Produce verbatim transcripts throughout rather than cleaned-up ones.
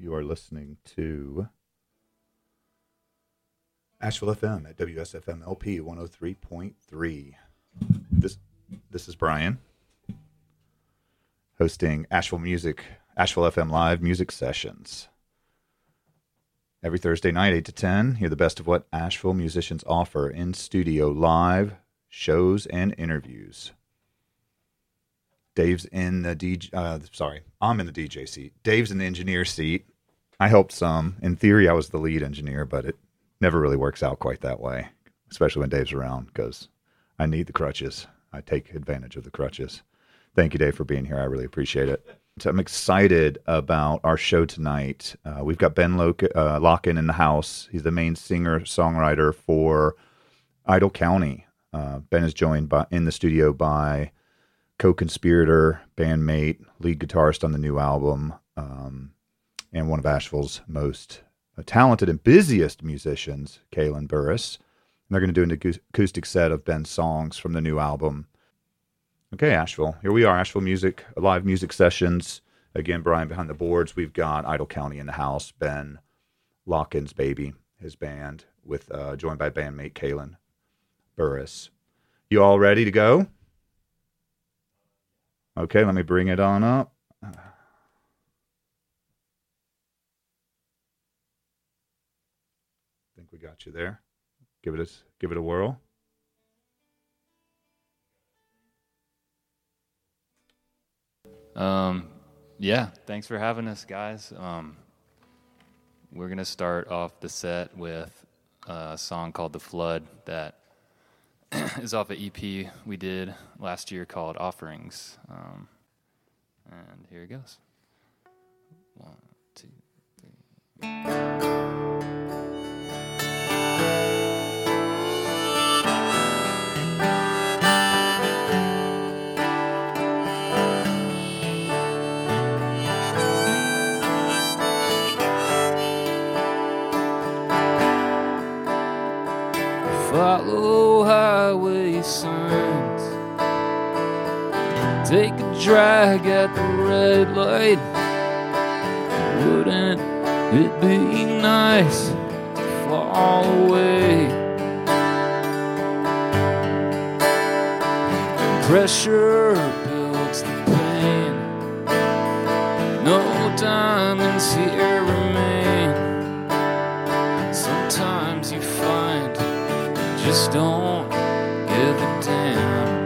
You are listening to Asheville F M at W S F M L P one oh three point three. This this is Brian hosting Asheville Music, Asheville F M Live Music Sessions. Every Thursday night, eight to ten, hear the best of what Asheville musicians offer in studio live shows and interviews. Dave's in the D J, uh, sorry, I'm in the D J seat. Dave's in the engineer seat. I helped some. In theory, I was the lead engineer, but it never really works out quite that way, especially when Dave's around, because I need the crutches. I take advantage of the crutches. Thank you, Dave, for being here. I really appreciate it. So I'm excited about our show tonight. Uh, we've got Ben Loc- uh, Locken in the house. He's the main singer-songwriter for Idle County. Uh, Ben is joined by in the studio by co-conspirator, bandmate, lead guitarist on the new album, um, and one of Asheville's most uh, talented and busiest musicians, Kaylin Burris. And they're going to do an acoustic set of Ben's songs from the new album. Okay, Asheville. Here we are, Asheville Music, live music sessions. Again, Brian behind the boards. We've got Idle County in the house, Ben Locken's baby, his band, with uh, joined by bandmate Kaylin Burris. You all ready to go? Okay, let me bring it on up. I think we got you there. Give it a, give it a whirl. Um, yeah, thanks for having us, guys. Um, we're going to start off the set with a song called The Flood that is off an E P we did last year called Offerings. Um, and here it goes. One, two, three. Follow highway signs, take a drag at the red light. Wouldn't it be nice to fall away? Pressure builds the pain, no diamonds here remain. Sometimes you find just don't give a damn.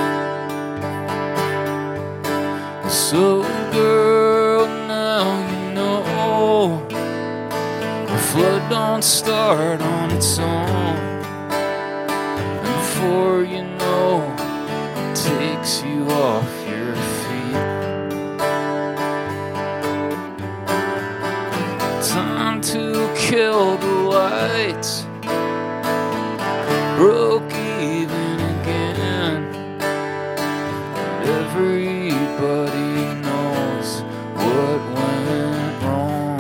So girl, now you know the flood don't start on its own, and before you know it takes you off your feet. Time to kill the lights, broke even again, and everybody knows what went wrong.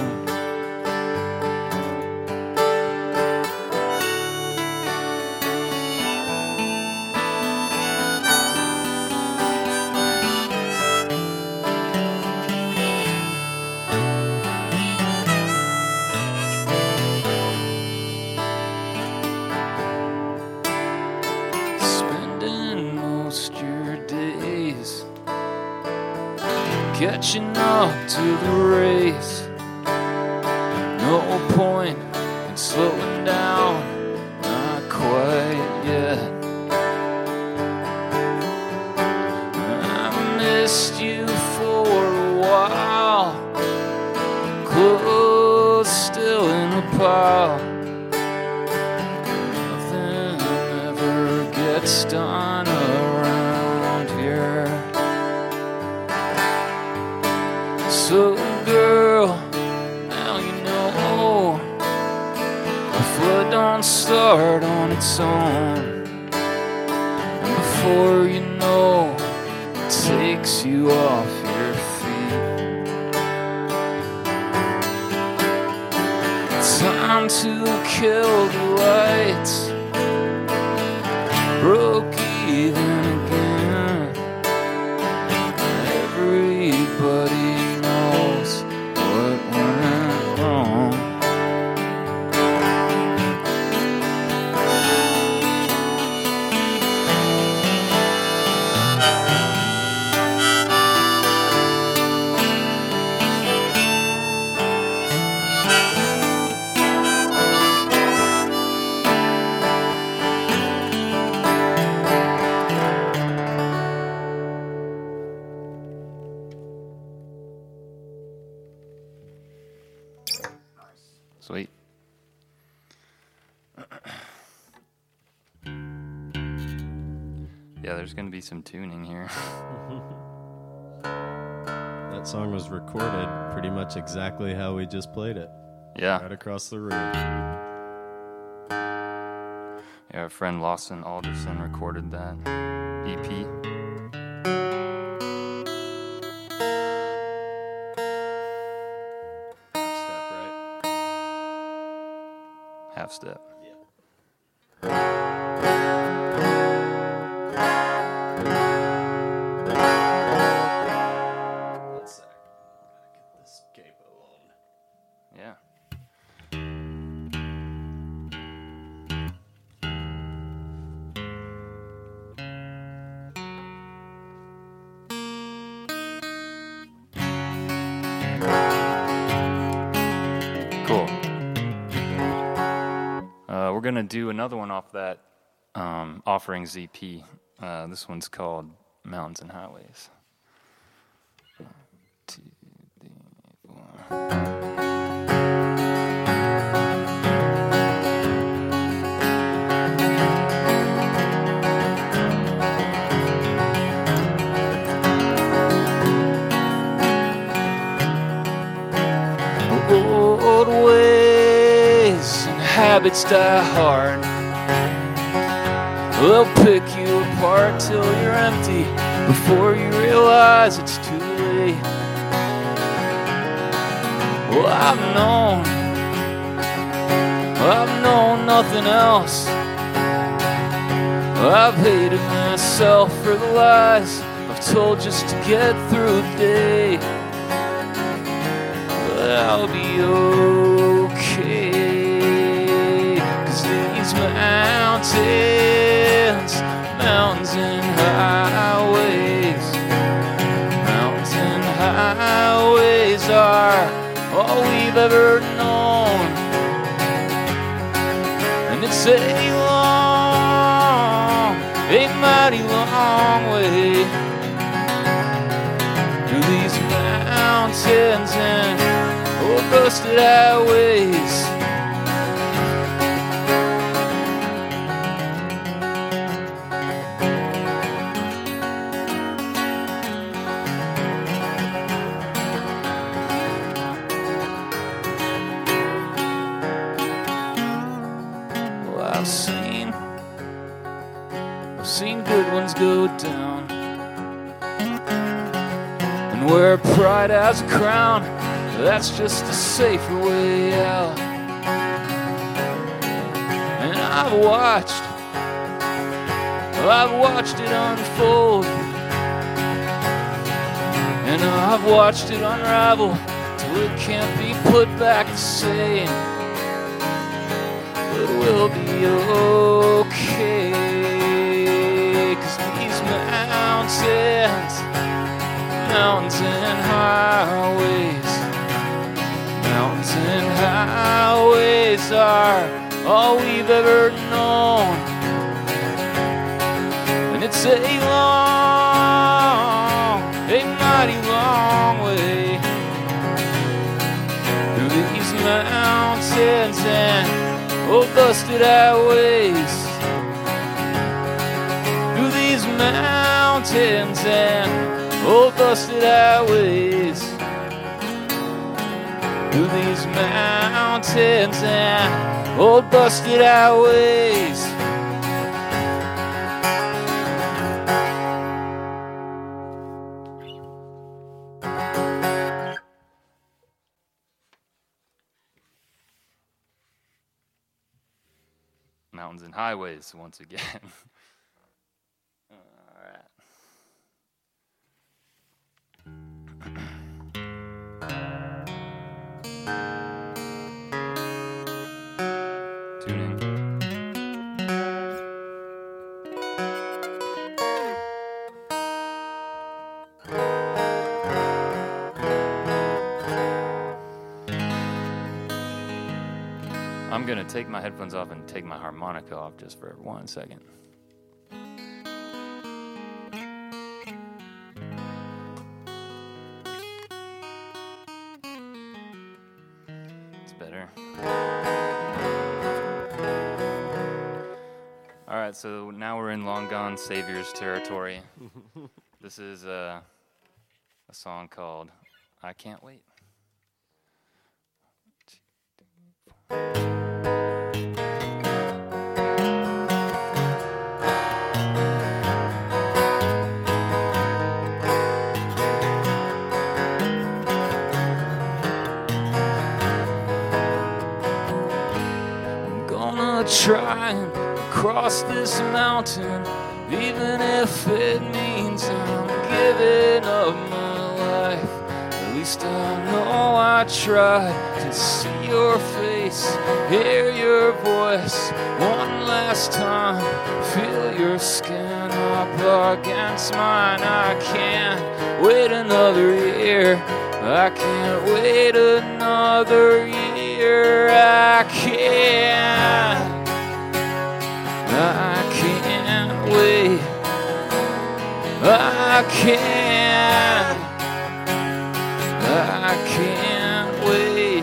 Catching up to the race, no point in slowing down, not quite yet. I missed you for a while, clothes still in a pile. Nothing ever gets done around here. So girl, now you know the flood don't start on its own, and before you know it takes you off your feet. Time to kill the lights, broke even again. Everybody knows what went Sweet. Yeah, there's going to be some tuning here. That song was recorded pretty much exactly how we just played it. Yeah. Right across the room. Yeah, our friend Lawson Alderson recorded that E P. Half step, right? Half step. One sec. Gotta get this capo on. Yeah. Cool. Uh, we're gonna do another one off that um, Offerings E P. Uh, this one's called Mountains and Highways. One, two, three, four. Old ways and habits die hard. They'll pick you apart till you're empty before you realize it's too late. Well, I've known, I've known nothing else. I've hated myself for the lies I've told just to get through the day. I'll be okay, 'cause these mountains, mountains and highways, mountains and highways are all we've ever known. And it's a long, a mighty long way through these mountains and oh, busted highways. Well, I've seen, I've seen good ones go down, and where pride has a crown, that's just a safer way out. And I've watched, I've watched it unfold, and I've watched it unravel till it can't be put back the same. But we'll be okay, 'cause these mountains, mountains and highways, mountains and highways are all we've ever known. And it's a long, a mighty long way through these mountains and old busted highways, through these mountains and old busted highways, through these mountains and old busted highways. Mountains and highways once again. All right. Tune in. I'm going to take my headphones off and take my harmonica off just for one second. It's better. All right, so now we're in Long Gone Savior's territory. This is a, a song called I Can't Wait. Try and cross this mountain, even if it means I'm giving up my life. At least I know I tried to see your face, hear your voice one last time, feel your skin up against mine. I can't wait another year. I can't wait another year. I can't. I can't wait. I can't. I can't wait.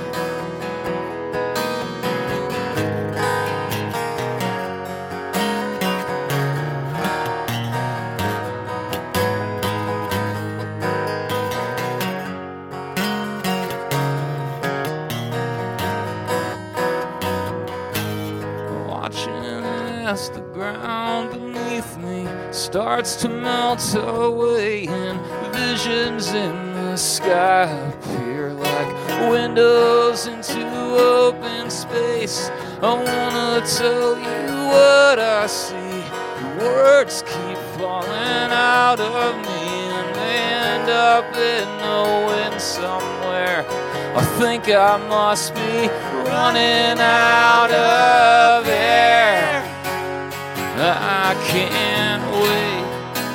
As the ground beneath me starts to melt away and visions in the sky appear like windows into open space, I wanna tell you what I see. The words keep falling out of me and they end up in the wind somewhere. I think I must be running out of air. I can't wait.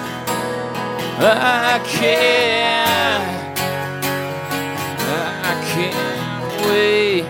I can't. I can't wait.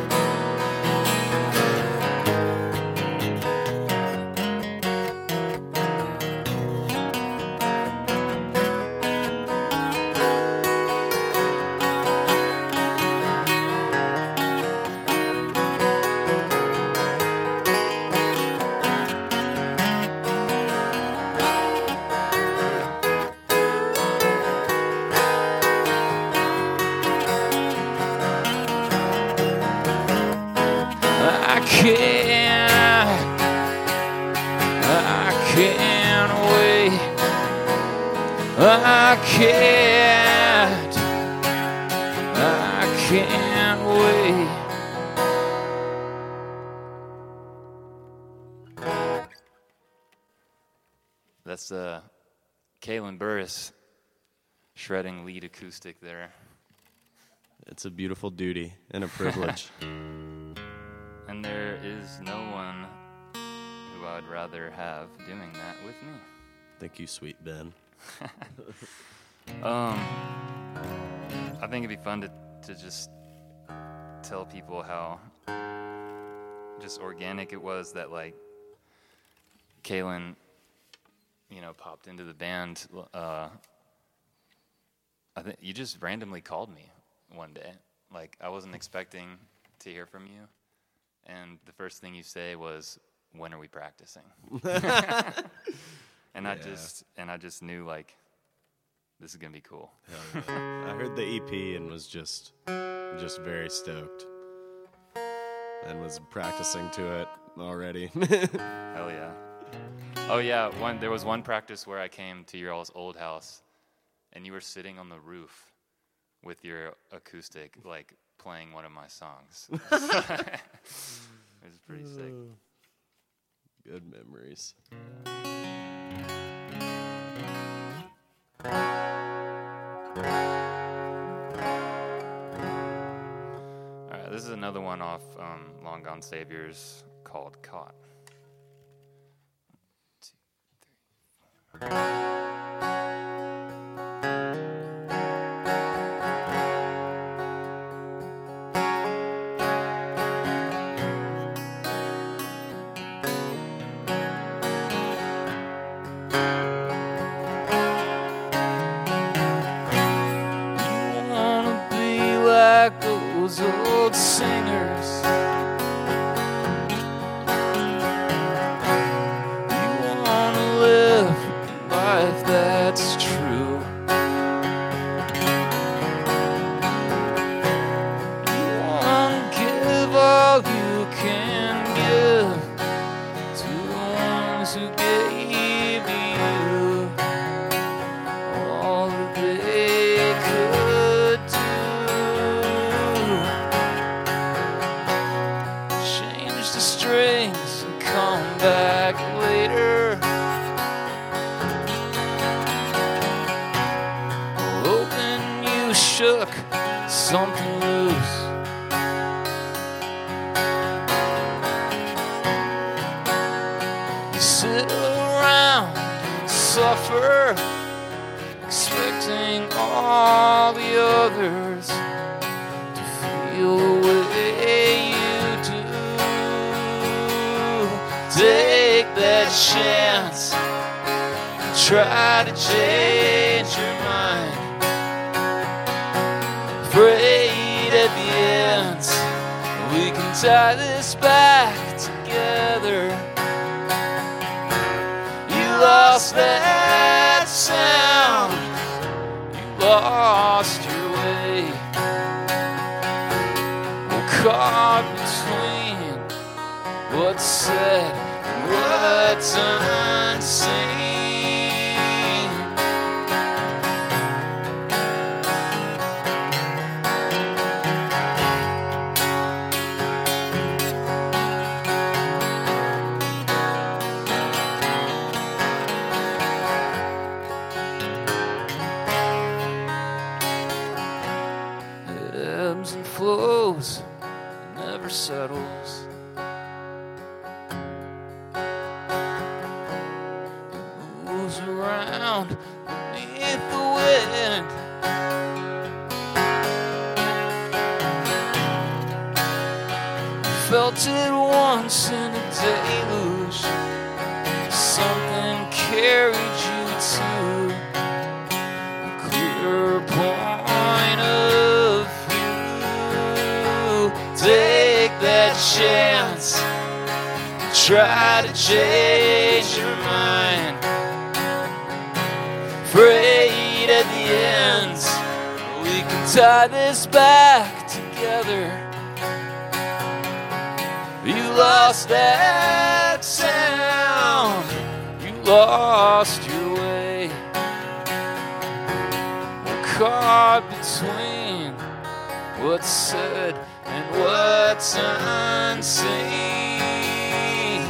I can't, I can't wait. I can't, I can't wait. That's uh, Kalen Burris shredding lead acoustic there. It's a beautiful duty and a privilege. And there is no one who I'd rather have doing that with me. Thank you, sweet Ben. um, I think it'd be fun to, to just tell people how just organic it was that, like, Kalen, you know, popped into the band. Uh, I think you just randomly called me one day. Like, I wasn't expecting to hear from you. And the first thing you say was, "When are we practicing?" and I Yeah. just and I just knew, like, this is gonna be cool. Hell yeah. I heard the E P and was just, just very stoked, and was practicing to it already. Hell yeah! Oh yeah, one there was one practice where I came to your all's old house, and you were sitting on the roof with your acoustic, like, playing one of my songs. It was pretty sick. Good memories. All right, this is another one off um, Long Gone Saviors called Caught. One, two, three, four. old singers. You wanna live life that's true. You wanna give all you can give to the ones who gave you all that they could do. Change the strings and come back later. Hoping you shook something loose. You sit around and suffer, expecting all the others to feel the way you do. Take that chance and try to change your mind. Afraid at the end we can tie this back together. You lost that sound, you lost your way. We're caught between what's said and what's unseen. It ebbs and flows, never settles. It moves around beneath the wind. Felt it once in a deluge. Something carried you to a clearer point of view. Take that chance, try to change your mind. Afraid at the end we can tie this back together. You lost that sound, you lost your way. We're caught between what's said and what's unseen.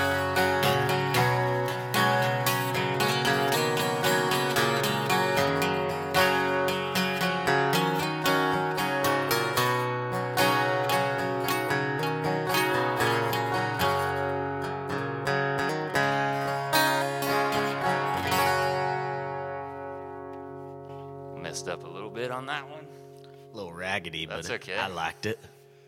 Messed up a little bit on that one. A little raggedy, That's but okay. I liked it.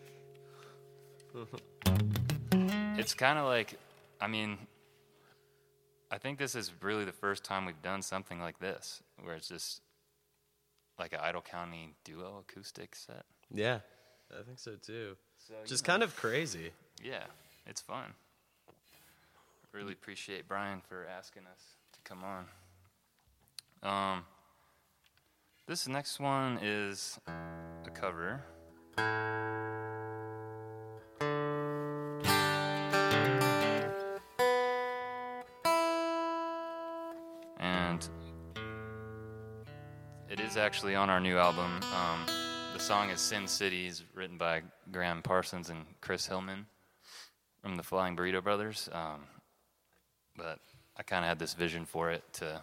It's kind of like, I mean, I think this is really the first time we've done something like this, where it's just like an Idle County duo acoustic set. Yeah, I think so too. So, Just you know, kind of crazy. yeah, it's fun. Really appreciate Brian for asking us to come on. Um, this next one is a cover. And it is actually on our new album. Um, the song is Sin Cities, written by Graham Parsons and Chris Hillman from the Flying Burrito Brothers. Um, but I kind of had this vision for it to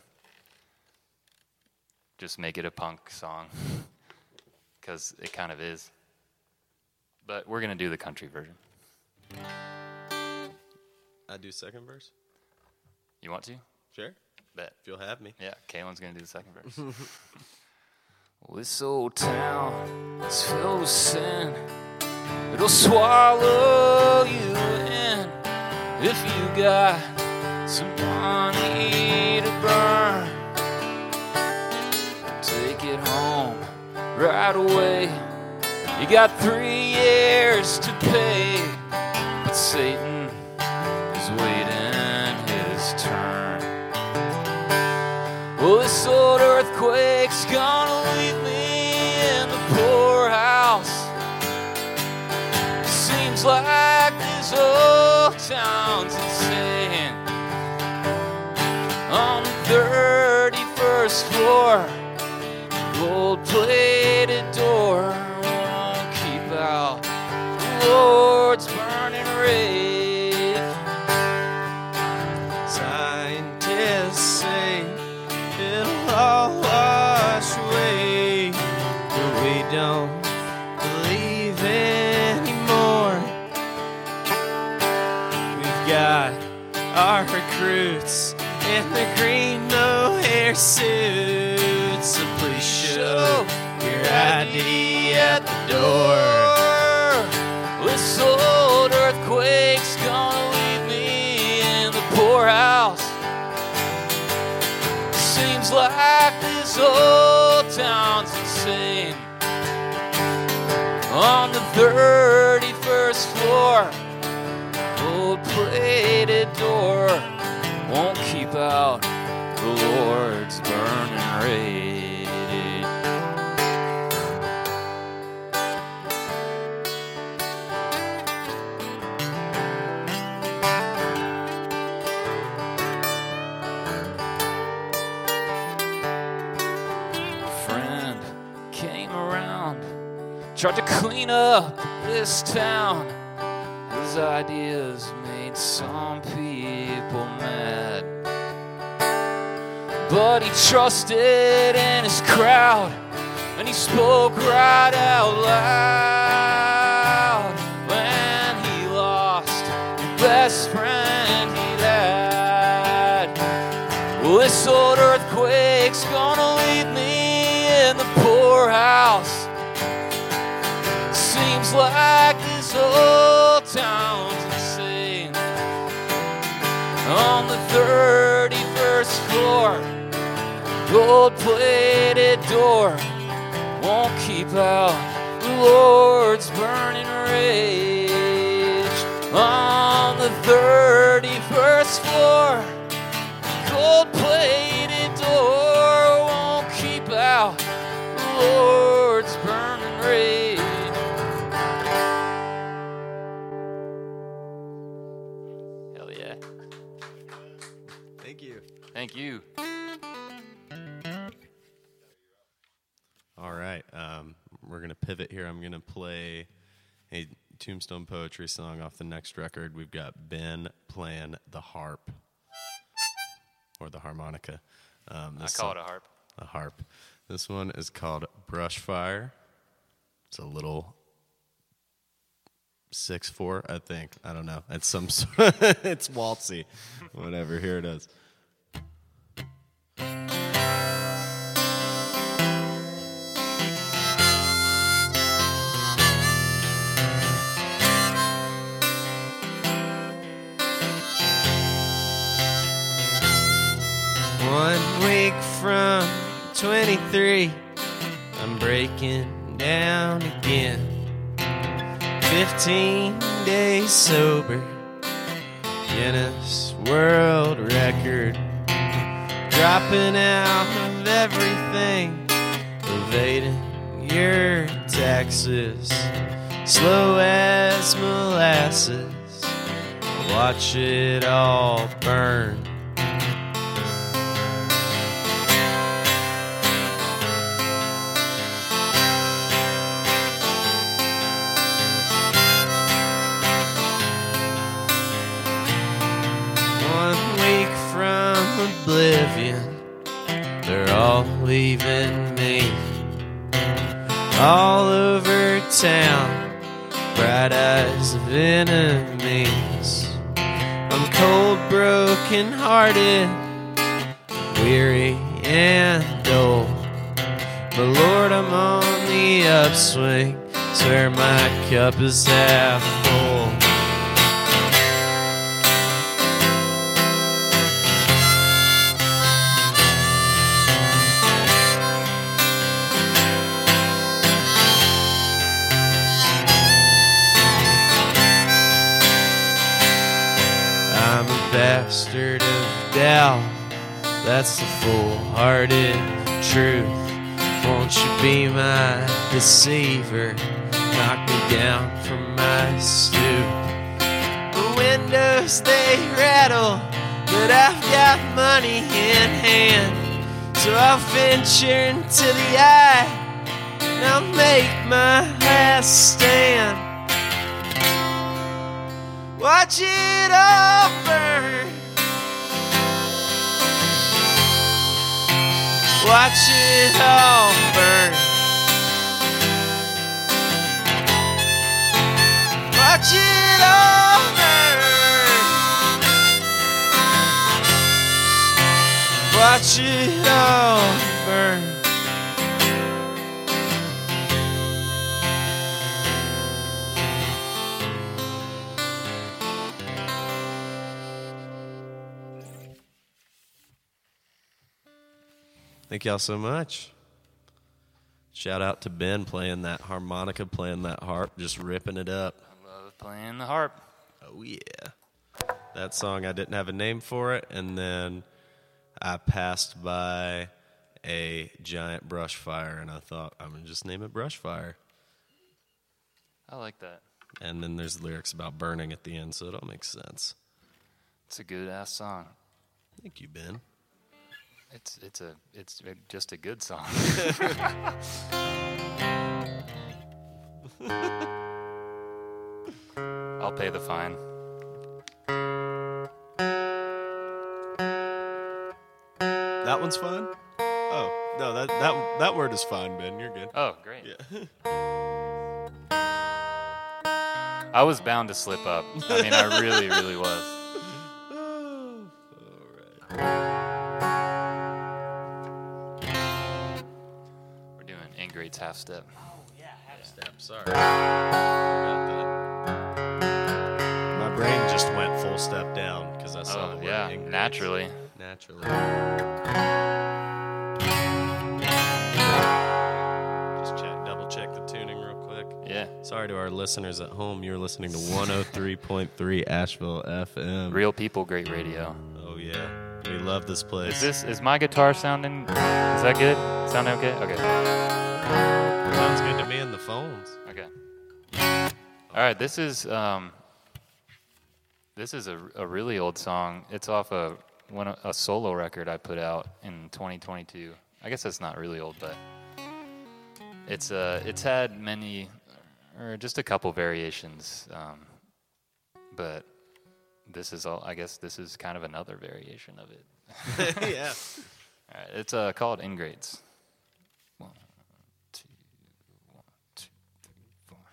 just make it a punk song, because it kind of is. But we're going to do the country version. I do second verse? You want to? Sure. Bet. If you'll have me. Yeah, Kaylin's going to do the second verse. Well, this old town is filled with sin. It'll swallow you in if you got some money to burn. Take it home right away. You got three years to pay, but Satan is waiting his turn. Well, this old earthquake's gonna leave me in the poorhouse. Seems like this whole town's insane. On the thirty-first floor, gold-plated door won't keep out the Lord's burning rage. Scientists say it'll all wash away, but we don't believe anymore. We've got our recruits in the green mohair suits, so please show your I D at the door. This old earthquake's gonna leave me in the poorhouse. Seems like this whole town's insane. On the thirty-first floor, gold-plated door won't keep out the Lord's burning rage. Tried to clean up this town. His ideas made some people mad, but he trusted in his crowd, and he spoke right out loud when he lost the best friend he'd had. Well, this old earthquake's gonna leave me in the poorhouse. Seems like this whole town's insane. On the thirty-first floor, gold-plated door won't keep out the Lord's burning rage. On the thirty-first floor, gold-plated door won't keep out the Lord's burning rage. Thank you. Thank you. All right. Um, we're going to pivot here. I'm going to play a Tombstone Poetry song off the next record. We've got Ben playing the harp, or the harmonica. Um, I call it a harp. A harp. This one is called Brush Fire. It's a little six four, I think. I don't know. It's some sort. It's waltzy. Whatever. Here it is. One week from twenty-three, I'm breaking down again. Fifteen days sober, Guinness World Record. Dropping out of everything, evading your taxes. Slow as molasses, watch it all burn. Oblivion, they're all leaving me. All over town, bright eyes of enemies. I'm cold, broken hearted, weary and old. But Lord, I'm on the upswing, swear my cup is half full. bastard of doubt. That's the full-hearted truth. Won't you be my deceiver? Knock me down from my stoop. The windows, they rattle, but I've got money in hand. So I'll venture into the eye, and I'll make my last stand. Watch it all burn. Watch it all burn. Watch it all burn. Watch it all burn. Thank y'all so much. Shout out to Ben playing that harmonica, playing that harp, just ripping it up. I love playing the harp. Oh, yeah. That song, I didn't have a name for it, and then I passed by a giant brush fire, and I thought, I'm going to just name it Brush Fire. I like that. And then there's lyrics about burning at the end, so it all makes sense. It's a good-ass song. Thank you, Ben. It's it's a it's just a good song. I'll pay the fine. That one's fun? Oh, no, that, that, that word is fine, Ben. You're good. Oh, great. Yeah. I was bound to slip up. I mean, I really, really was. Great half step. Oh, yeah, half yeah. step. Sorry. Forgot that. My brain just went full step down because I saw oh, the word yeah, Ingrates. naturally. Naturally. Just check, double check the tuning real quick. Yeah. Sorry to our listeners at home. You're listening to one oh three point three Asheville F M. Real people, great radio. Oh, yeah. We love this place. Is this is my guitar sounding? Is that good? Sounding okay? Okay. Sounds good to me in the phones. Okay. All right. This is um. This is a, a really old song. It's off a one a solo record I put out in twenty twenty-two. I guess that's not really old, but it's uh it's had many or just a couple variations. Um, but this is all. I guess this is kind of another variation of it. Yeah. All right. It's uh called Ingrates. One, two, one, two, three, four.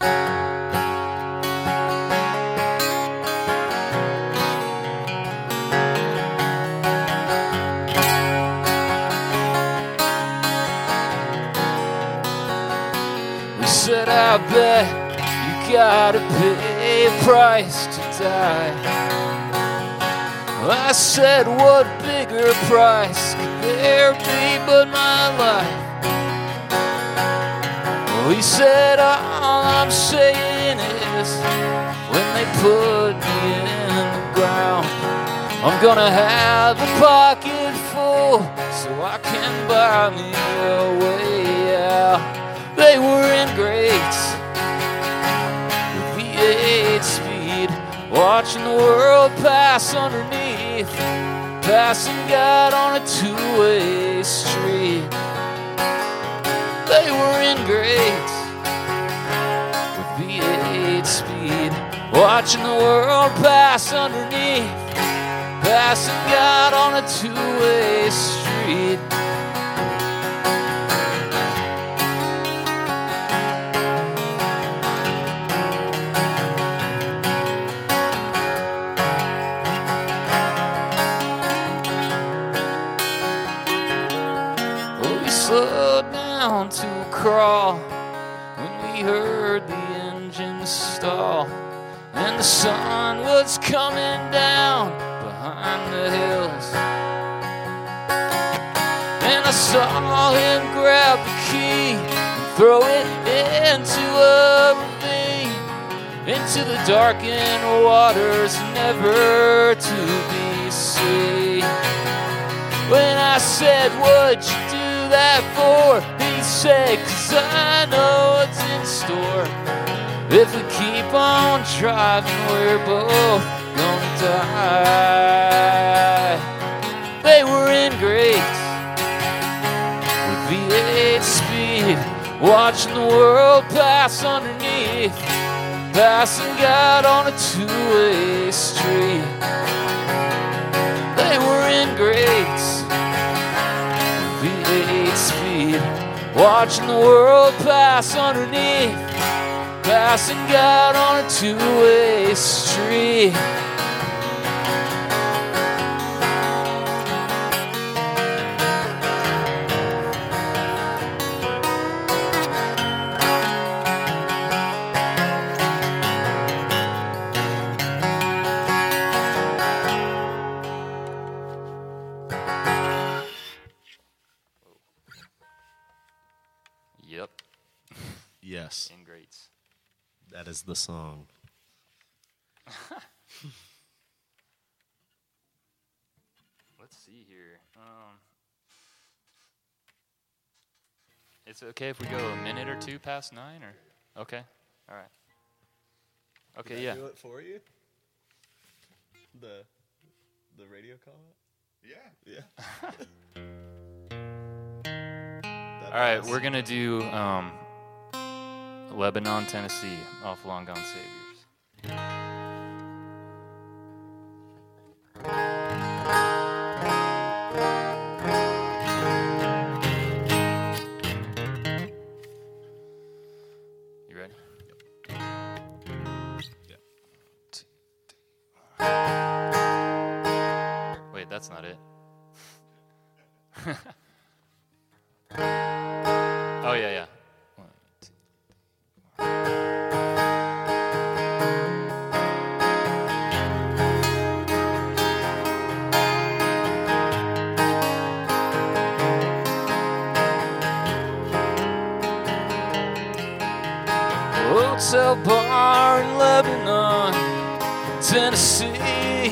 Said, I bet you gotta pay a price to die. I said, what bigger price could there be but my life? Well, he said, all I'm saying is, when they put me in the ground, I'm gonna have a pocket full so I can buy me a way out. They were Ingrates with V eight speed, watching the world pass underneath, passing God on a two-way street. They were Ingrates with V eight speed, watching the world pass underneath, passing God on a two-way street. Slowed down to a crawl when we heard the engine stall, and the sun was coming down behind the hills, and I saw him grab the key and throw it into a ravine, into the darkened waters, never to to be seen. When I said, what'd you do that for? He said, 'cause I know what's in store. If we keep on driving, we're both gonna die. They were in Grace with V eight speed, watching the world pass underneath, passing God on a two-way street. They were in Grace with V eight speed, watching the world pass underneath, passing God on a two-way street. Yep, Yes, in Greats. that is the song. Let's see here. Um, it's okay if we go a minute or two past nine, or okay, all right. Okay, yeah. Do it for you. The the radio comment. Yeah. Yeah. All right, we're gonna do um, Lebanon, Tennessee, off Long Gone Saviors. You ready? Yep. Wait, that's not it. Oh, yeah, yeah. One, two, Hotel bar in Lebanon, Tennessee.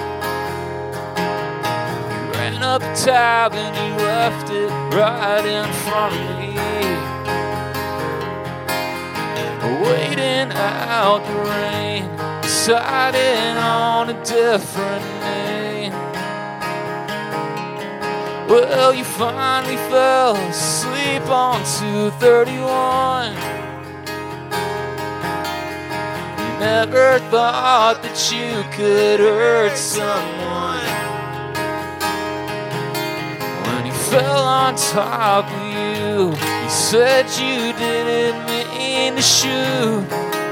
You ran up the tab and you left it right in front of me. Waiting out the rain, deciding on a different name. Well, you finally fell asleep on two thirty-one. Never thought that you could hurt someone. When he fell on top of you, he said you didn't mean to shoot.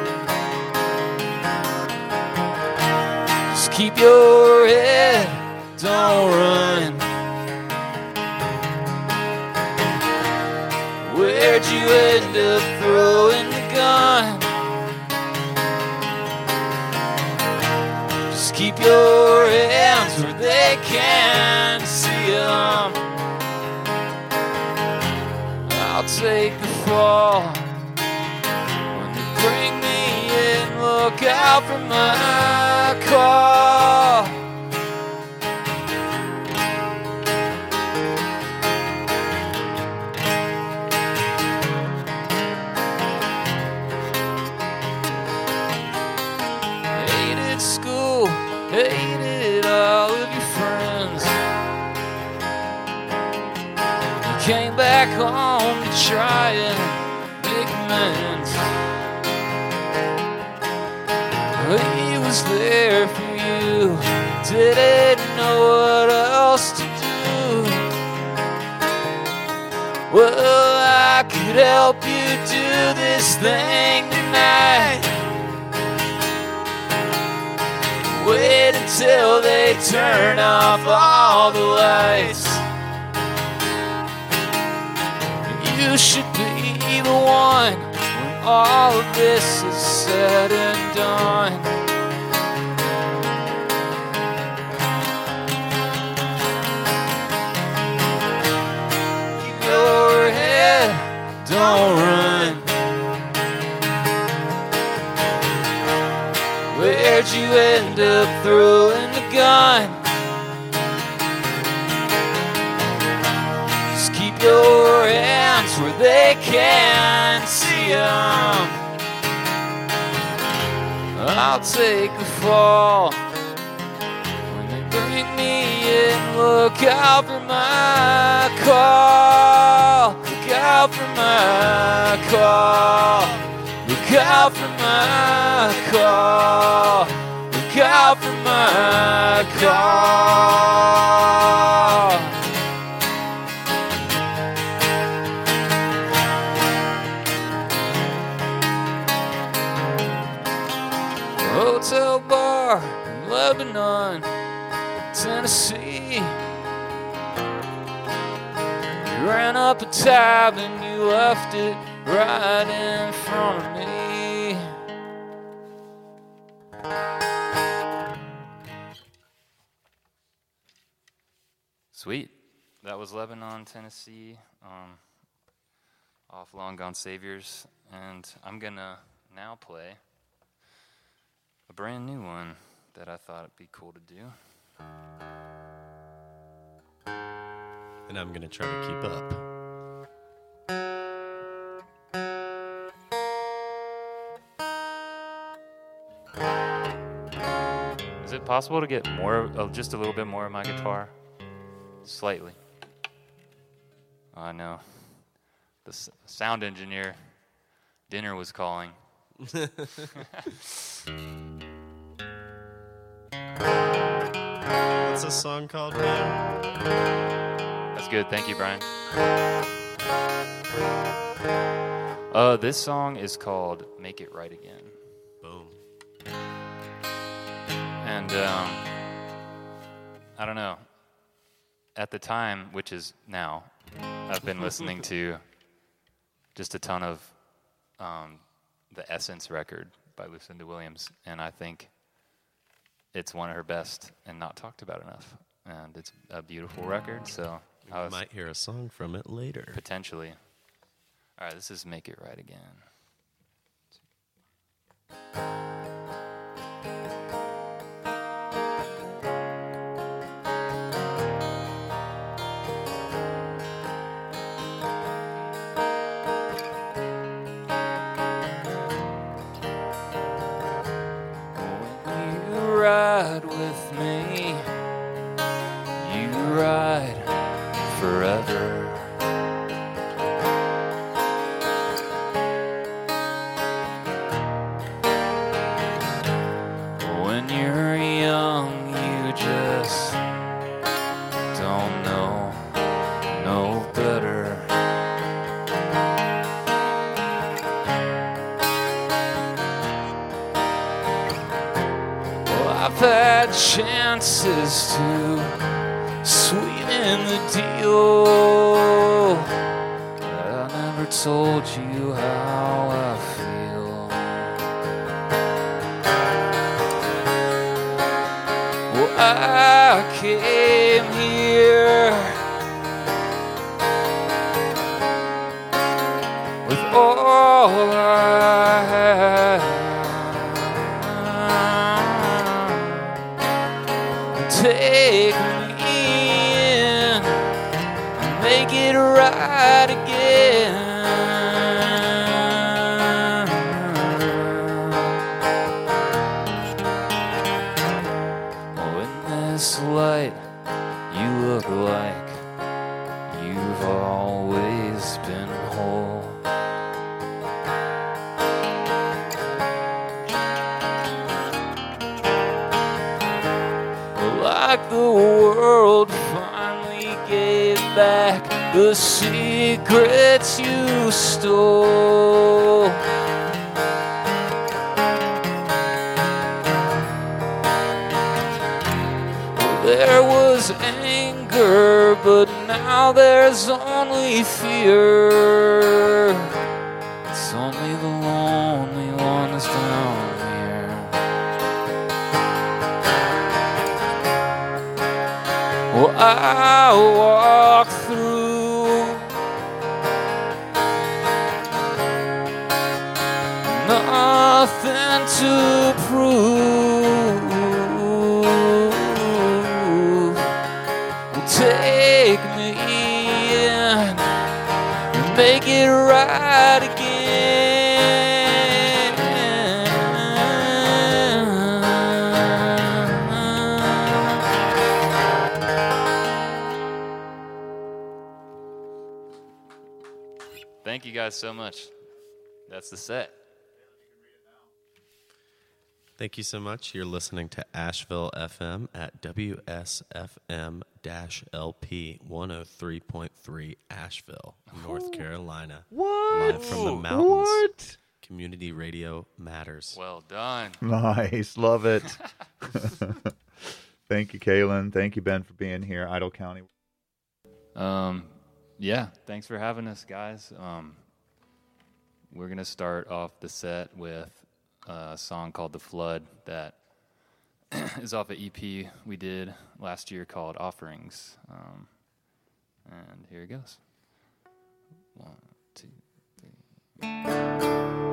Just keep your head, don't run. Where'd you end up throwing the gun? Keep your hands where they can see them. I'll take the fall. When they bring me in, look out for my call. Hated school, hated all of your friends. You came back home to try and make amends. He was there for you, didn't know what else to do. Well, I could help you do this thing tonight. Wait until they turn off all the lights. You should be the one when all of this is said and done. Keep your head, don't run. Where where'd you end up throwing the gun? Just keep your hands where they can't see them. I'll take the fall when they bring me in. Look out for my call. Look out for my call. Look out for my call. Look out for my call. Hotel bar in Lebanon, Tennessee. You ran up a tab and you left it right in front of me. Sweet. That was Lebanon, Tennessee, um, off Long Gone Saviors. And I'm going to now play a brand new one that I thought it'd be cool to do. And I'm going to try to keep up. Is it possible to get more of just a little bit more of my guitar? Slightly. Oh, I know. The s- sound engineer, dinner was calling. What's this song called, man? That's good. Thank you, Brian. Uh, this song is called Make It Right Again. Boom. And um, I don't know. At the time, which is now, I've been listening to just a ton of um, the Essence record by Lucinda Williams, and I think it's one of her best and not talked about enough. And it's a beautiful record, so We I was might hear a song from it later. potentially. All right, this is Make It Right Again. Ride with me, you ride forever. When you're young, you just don't know, no better. I've had chances to sweeten the deal, but I never told you how I feel. Well, I came here with all I had. Take me in and make it right again. Oh, in this light, you look like you've always been whole. Like the world finally gave back the secrets you stole. Well, there was anger, but now there's only fear. It's only the lonely ones down here. Well, I walk through nothing to prove. take me in and make it right again. Thank you guys so much. That's the set. Thank you so much. You're listening to Asheville F M at W S F M L P one oh three point three Asheville, North Carolina. What? Live from the mountains. What? Community radio matters. Well done. Nice. Love it. Thank you, Kaylin. Thank you, Ben, for being here. Idle County. Um, yeah, thanks for having us, guys. Um, we're going to start off the set with a song called The Flood that is off an E P we did last year called Offerings. Um, and here it goes. One, two, three.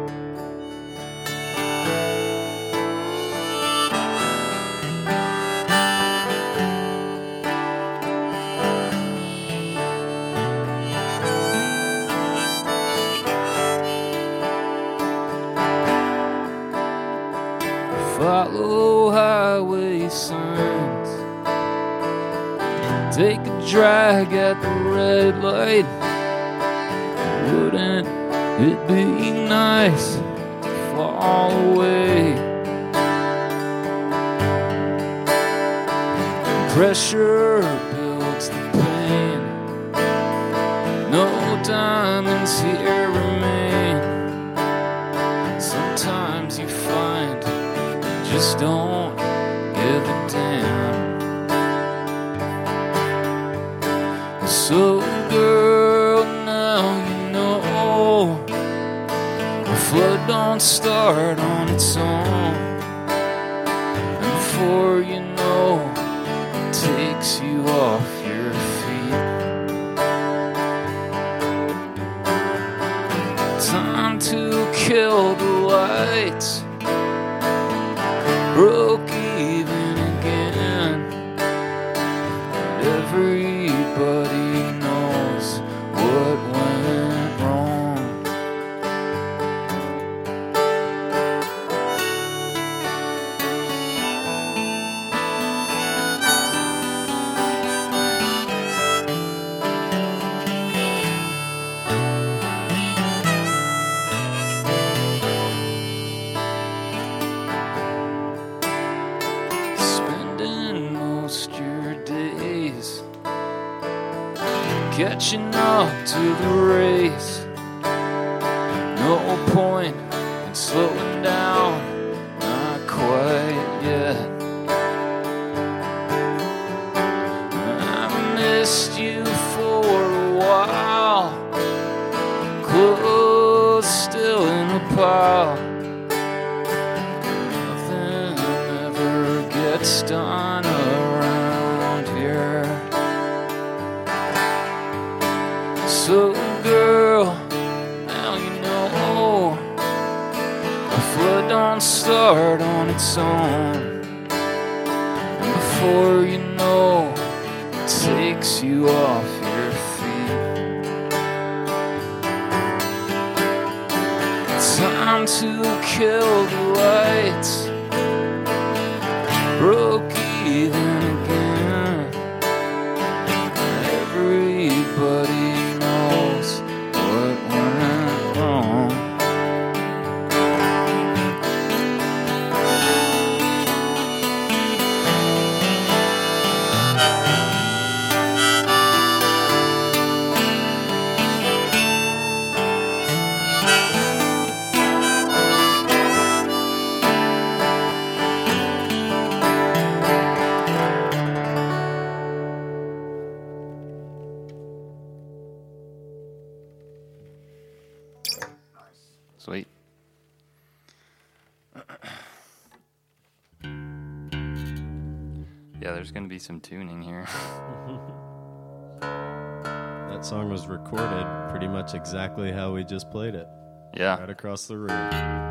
Follow highway signs, take a drag at the red light. Wouldn't it be nice to fall away? Pressure builds the pain, no diamonds here remain. Sometimes you find just don't give a damn. So girl, now you know the flood don't start on its own, and before you know it takes you off your feet. Time to kill the lights, broke even again, and everybody knows what went wrong. Catching up to the race, no point in slowing down, not quite yet. I missed you for a while, clothes still in a pile. Nothing ever gets done around here. So girl, now you know the flood don't start on its own, and before you know it takes you off your feet. Time to kill the lights, broke even again. Everybody knows what went wrong. Sweet. Yeah, there's going to be some tuning here. That song was recorded pretty much exactly how we just played it. Yeah. Right across the room.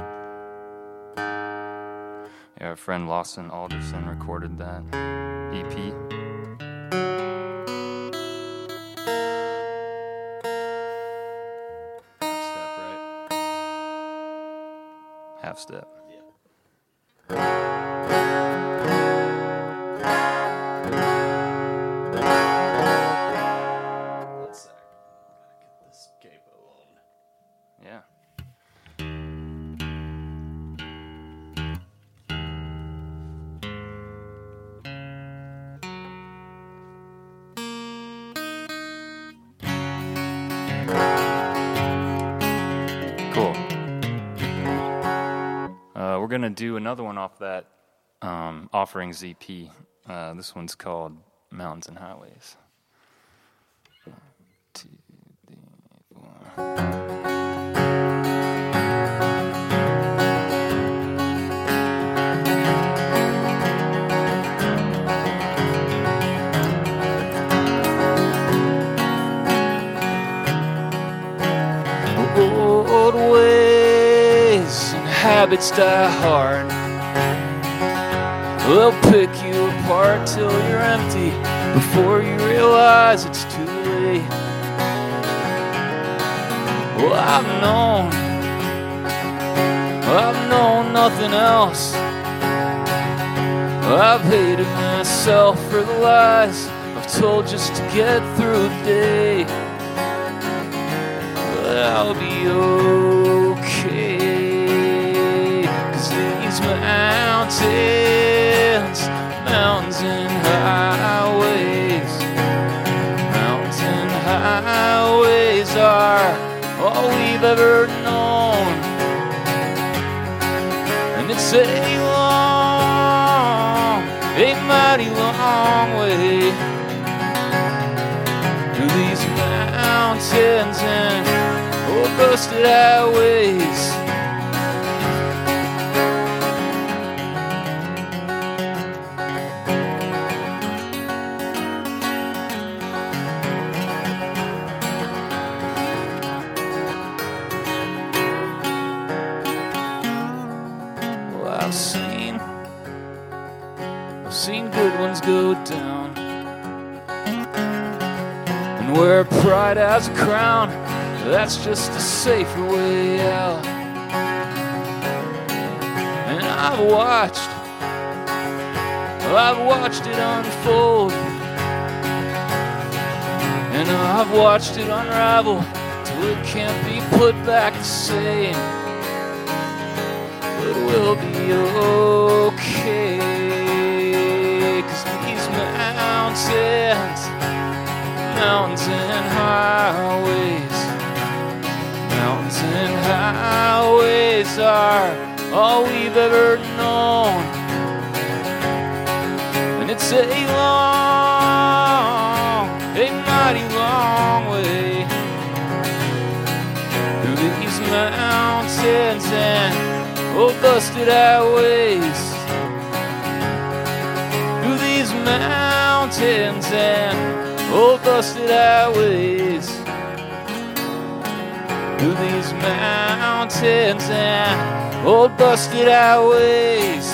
Yeah, our friend Lawson Alderson recorded that E P. half step. Yeah. Cool. Uh, we're going to do another one off that um, Offerings E P. Uh, this one's called Mountains and Highways. One, two, three, four. Old ways and habits die hard. They'll pick you apart till you're empty before you realize it's too late. Well, I've known, I've known nothing else. I've hated myself for the lies I've told just to get through the day. I'll be okay, 'cause these mountains, mountains and highways, mountains and highways are all we've ever known. And it's a long, a mighty long way through these mountains and old busted highways. Well, I've seen, I've seen good ones go down, and where pride has a crown, that's just a safer way out. And I've watched, I've watched it unfold, and I've watched it unravel till it can't be put back the same. But we'll be okay, 'cause these mountains, mountains and highways, mountains and highways are all we've ever known. And it's a long, a mighty long way through these mountains and old busted highways. Through these mountains and old busted highways. Through these mountains and old busted highways.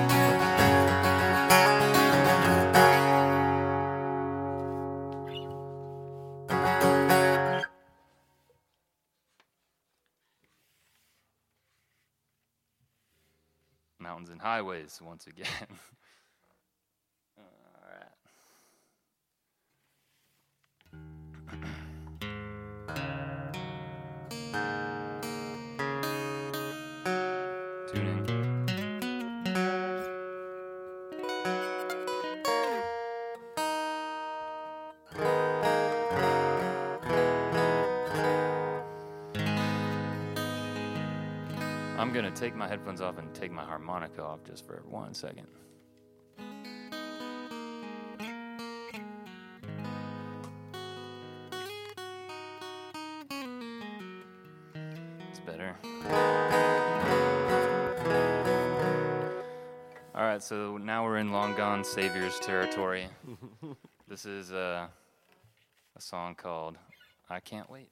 Mountains and highways once again. All right. Tune in. I'm gonna take my headphones off and take my harmonica off just for one second. It's better. All right, so now we're in Long Gone Savior's territory. This is uh, a song called I Can't Wait.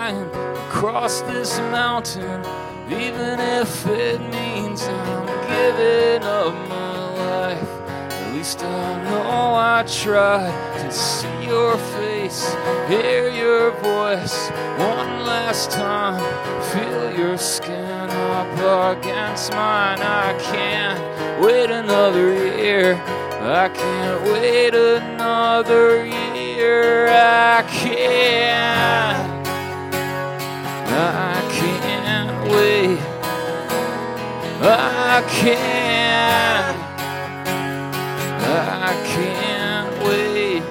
trying to cross this mountain, even if it means I'm giving up my life. At least I know I tried to see your face, hear your voice one last time, feel your skin up against mine. I can't wait another year. I can't wait another year. I can't. I can't wait. I can't. I can't wait.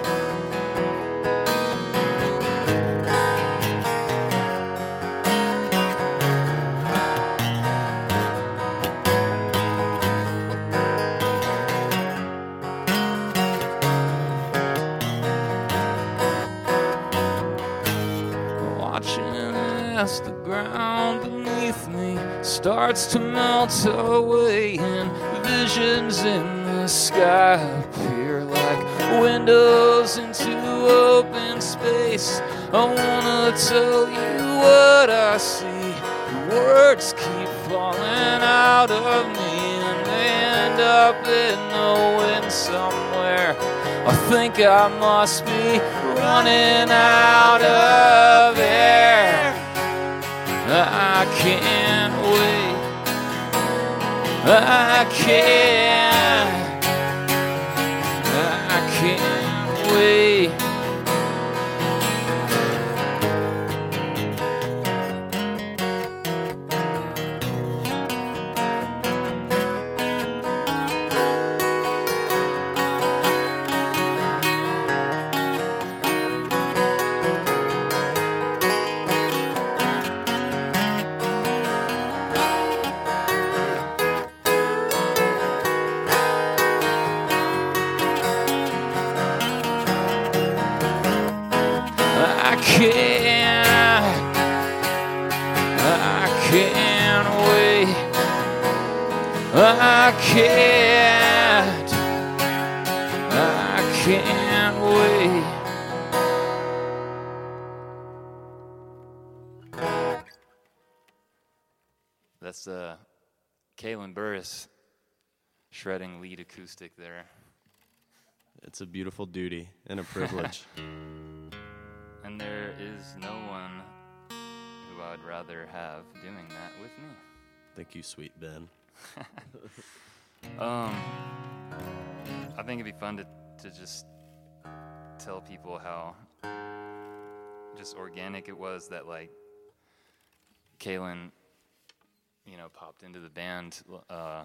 Watching as the ground beneath me starts to melt away, and visions in the sky appear like windows into open space. I wanna tell you what I see. The words keep falling out of me, and they end up in the wind somewhere. I think I must be running out of air. I can't wait. I can't. I can't wait. I can't, I can't wait. I can't, I can't wait. That's uh, Kalen Burris shredding lead acoustic there. It's a beautiful duty and a privilege. And there is no one who I'd rather have doing that with me. Thank you, sweet Ben. Um, I think it'd be fun to, to just tell people how just organic it was that, like, Kalen, you know, popped into the band. Uh,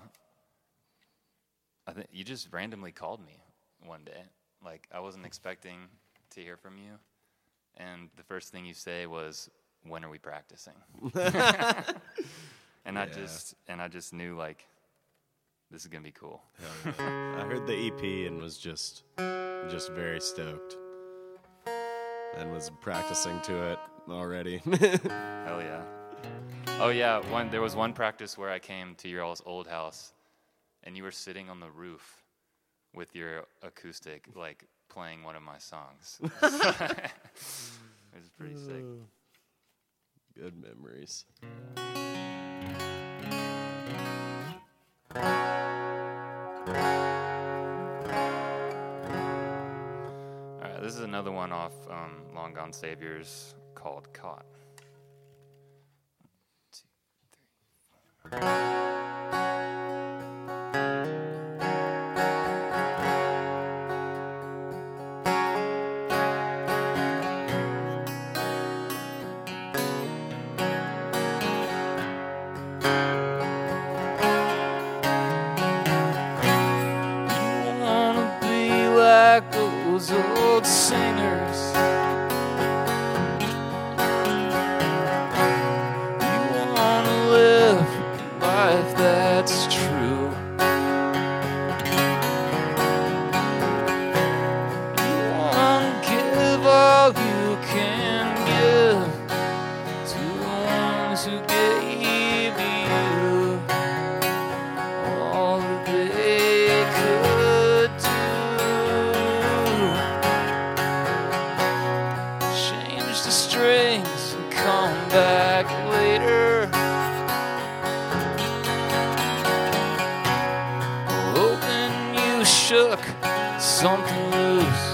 I think you just randomly called me one day. Like, I wasn't expecting to hear from you. And the first thing you say was, "When are we practicing?" and yeah. I just and I just knew, like, this is gonna be cool. Yeah. I heard the E P and was just just very stoked, and was practicing to it already. Hell yeah! Oh yeah, one there was one practice where I came to your all's old house, and you were sitting on the roof with your acoustic, like, playing one of my songs. It was pretty sick. Good memories. All right, this is another one off um, Long Gone Saviors called Caught. One, two, three, four. Those old singers, you wanna live a life that's true. You wanna give all you can give to the ones who gave you all that they could do. Change the strings and come something loose.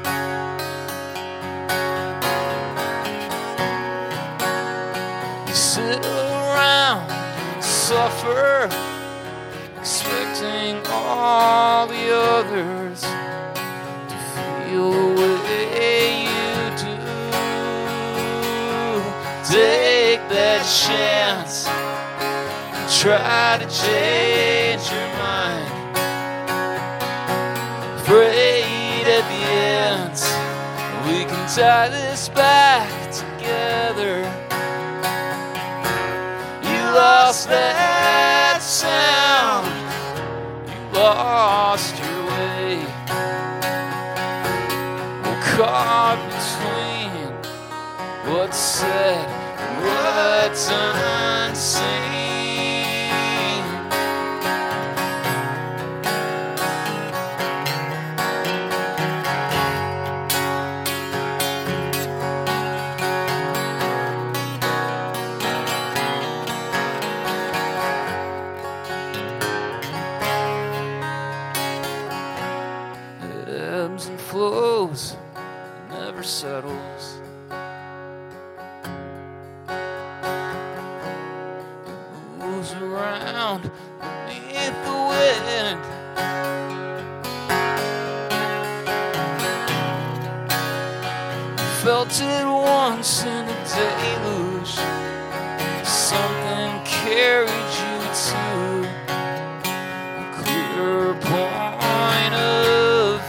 You sit around, suffer, expecting all the others to feel the way you do. Take that chance, try to change your mind. Afraid at the end we can tie this back together. You lost that sound, you lost your way. We're caught between what's said and what's unseen. Flows, never settles. It moves around beneath the wind. Felt it once in a deluge. Something carried you to a clearer point of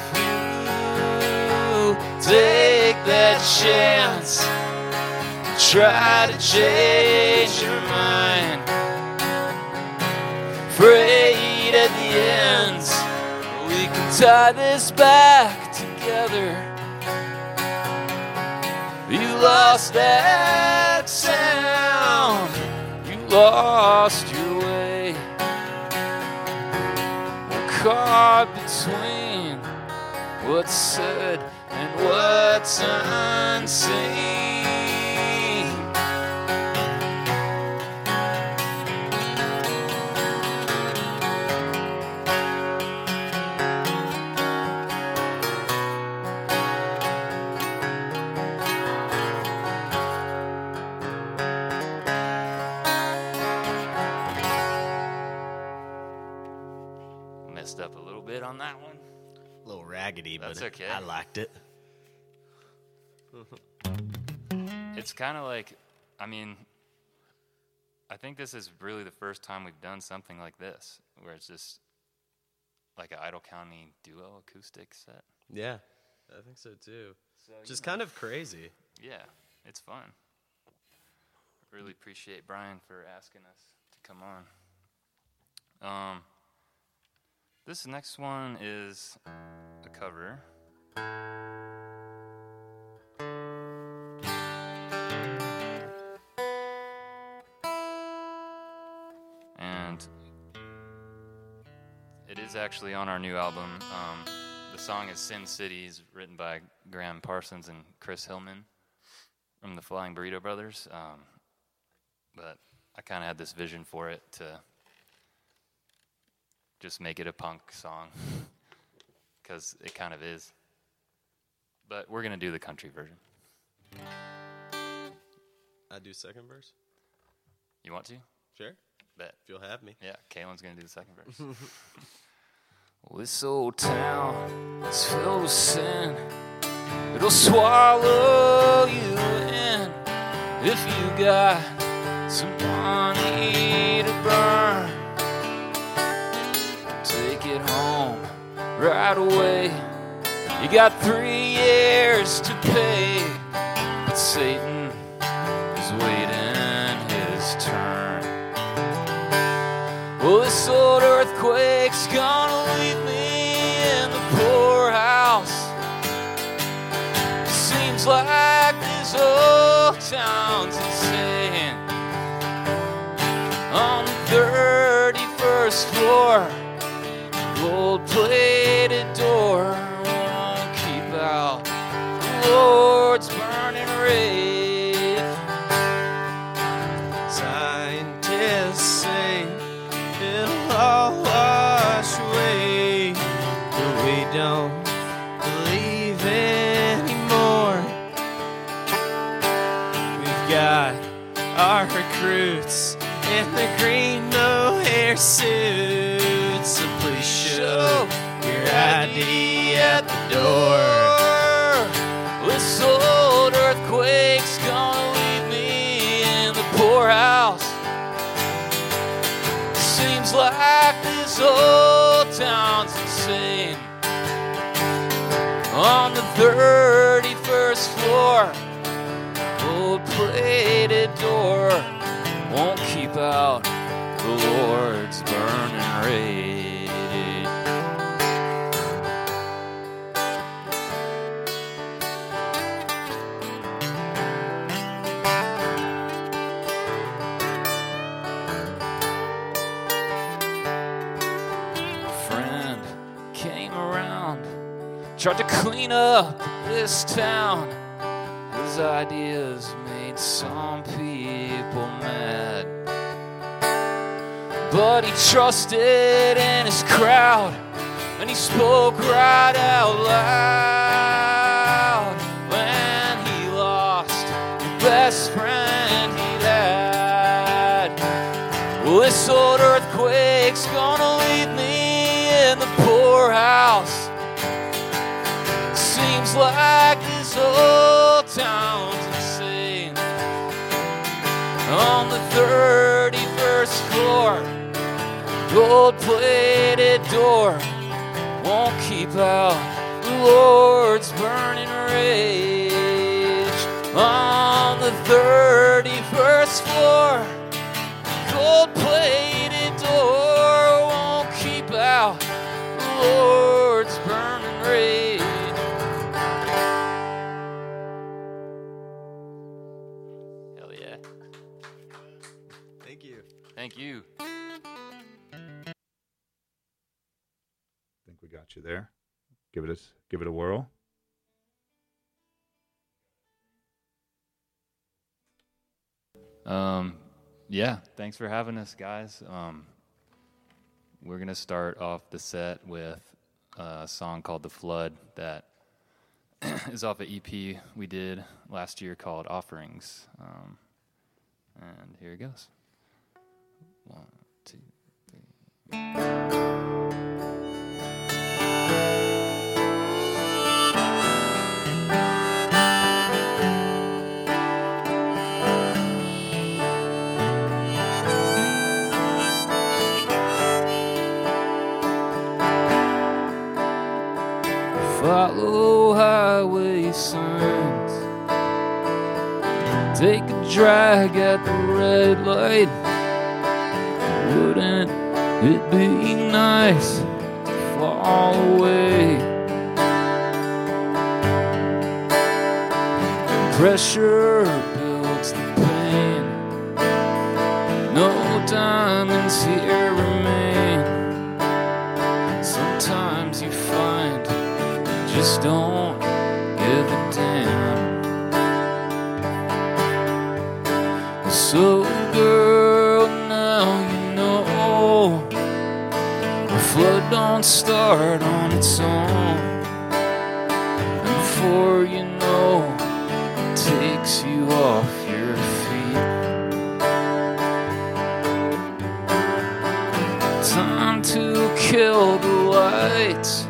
take that chance, try to change your mind. Afraid at the end we can tie this back together. You lost that sound, you lost your way. We're caught between what's said and what's unseen. Messed up a little bit on that one. A little raggedy, That's but okay. I liked it. It's kind of like, I mean, I think this is really the first time we've done something like this, where it's just like an Idle County duo acoustic set. Yeah, I think so too. So, Just know, kind of crazy. Yeah, it's fun. Really appreciate Brian for asking us to come on. Um, this next one is a cover. And it is actually on our new album. Um, the song is Sin Cities, written by Graham Parsons and Chris Hillman from the Flying Burrito Brothers. Um, but I kind of had this vision for it to just make it a punk song, because it kind of is. But we're going to do the country version. I do second verse? You want to? Sure. Bet. If you'll have me. Yeah, Kaylin's going to do the second verse. Well, this old town is filled with sin. It'll swallow you in if you got some money to burn. Take it home right away. You got three years to pay, but Satan is waiting his turn. Well, this old earthquake's gonna leave me in the poorhouse. Seems like this old town's insane. On the thirty-first floor, gold-plated door won't keep out the Lord's burning wraith. Scientists say it'll all wash away, but we don't roots in the green mohair suits. So please show your I D at the door. This old earthquake's gonna leave me in the poorhouse. Seems like this old town's insane. On the thirty-first floor, gold plated door won't keep out the Lord's burning rage. Tried to clean up this town. His ideas made some people mad, but he trusted in his crowd, and he spoke right out loud. When he lost the best friend he had, well, this old earthquake's gonna leave me in the poorhouse. Seems like this whole town's insane. On the thirty-first floor, gold-plated door won't keep out the Lord's burning rage. On the thirty-first floor, gold-plated door won't keep out the Lord's burning rage. Thank you. Think we got you there. Give it a, give it a whirl. Um, yeah, thanks for having us, guys. Um, we're gonna start off the set with a song called "The Flood" that is off an E P we did last year called "Offerings." Um, and here it goes. One, two, three. Follow highway signs, take a drag at the red light. Wouldn't it be nice to fall away? Pressure builds the pain. No diamonds here remain. Sometimes you find you just don't give a damn. So girl, now you the flood don't start on its own, and before you know, it takes you off your feet. Time to kill the lights,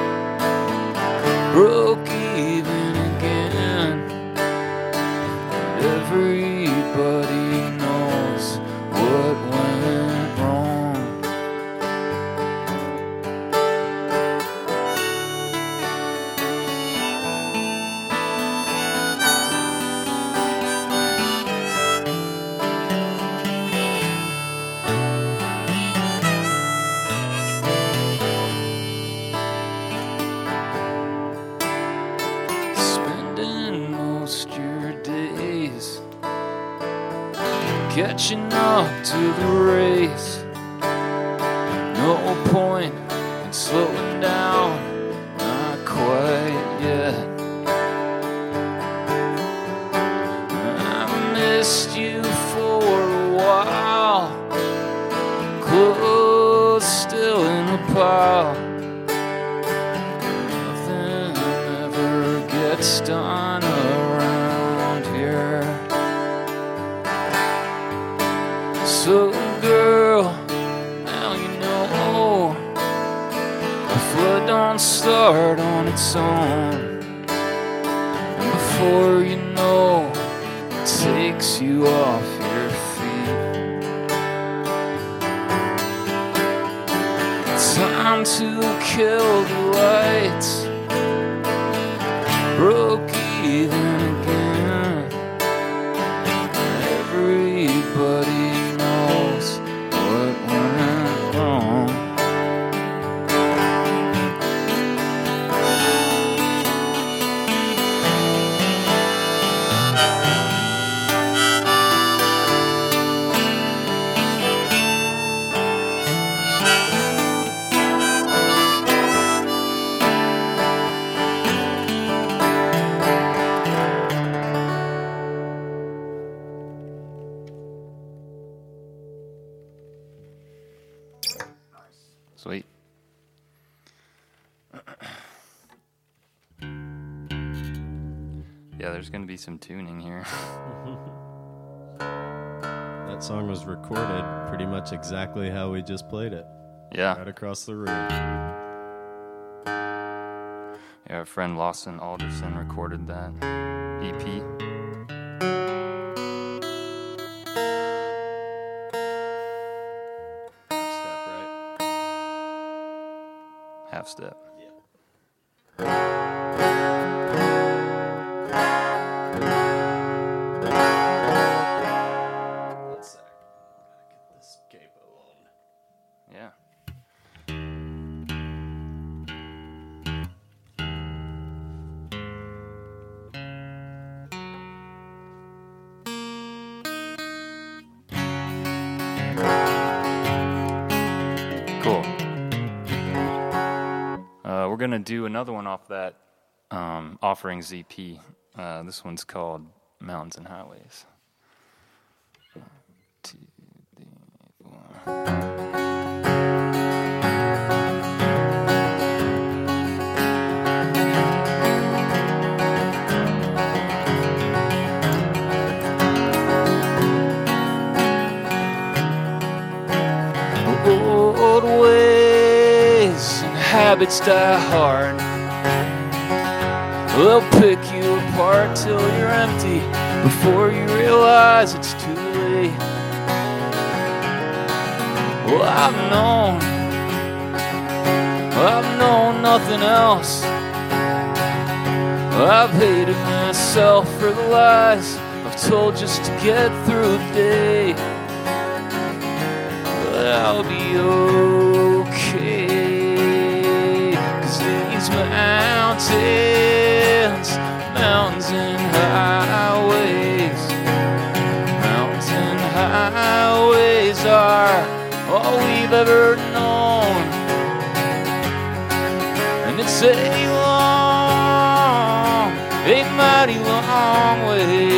broke even again, and everybody knows what went wrong. Catching up to the race, no point in slowing down, not quite yet. I missed you for a while, clothes still in a pile. Nothing ever gets done around here. So girl, now you know a flood don't start on its own. And before you know, it takes you off your feet. Time to kill the lights, broke even again. Everybody knows what went wrong. Sweet. Yeah, there's going to be some tuning here. That song was recorded pretty much exactly how we just played it. Yeah. Right across the room. Yeah, our friend Lawson Alderson recorded that E P. Step right. Half step. One sec. Gotta get this capo on. Yeah. Cool. Uh, we're gonna do another one off that um, Offerings E P. Uh, this one's called Mountains and Highways. One, two, three, four. Old ways and habits die hard. They'll pick you apart till you're empty before you realize it's too late. Well, I've known, I've known nothing else. I've hated myself for the lies I've told just to get through the day. I'll be okay, 'cause these mountains, mountains and highways, mountains and highways are all we've ever known. And it's a long, a mighty long way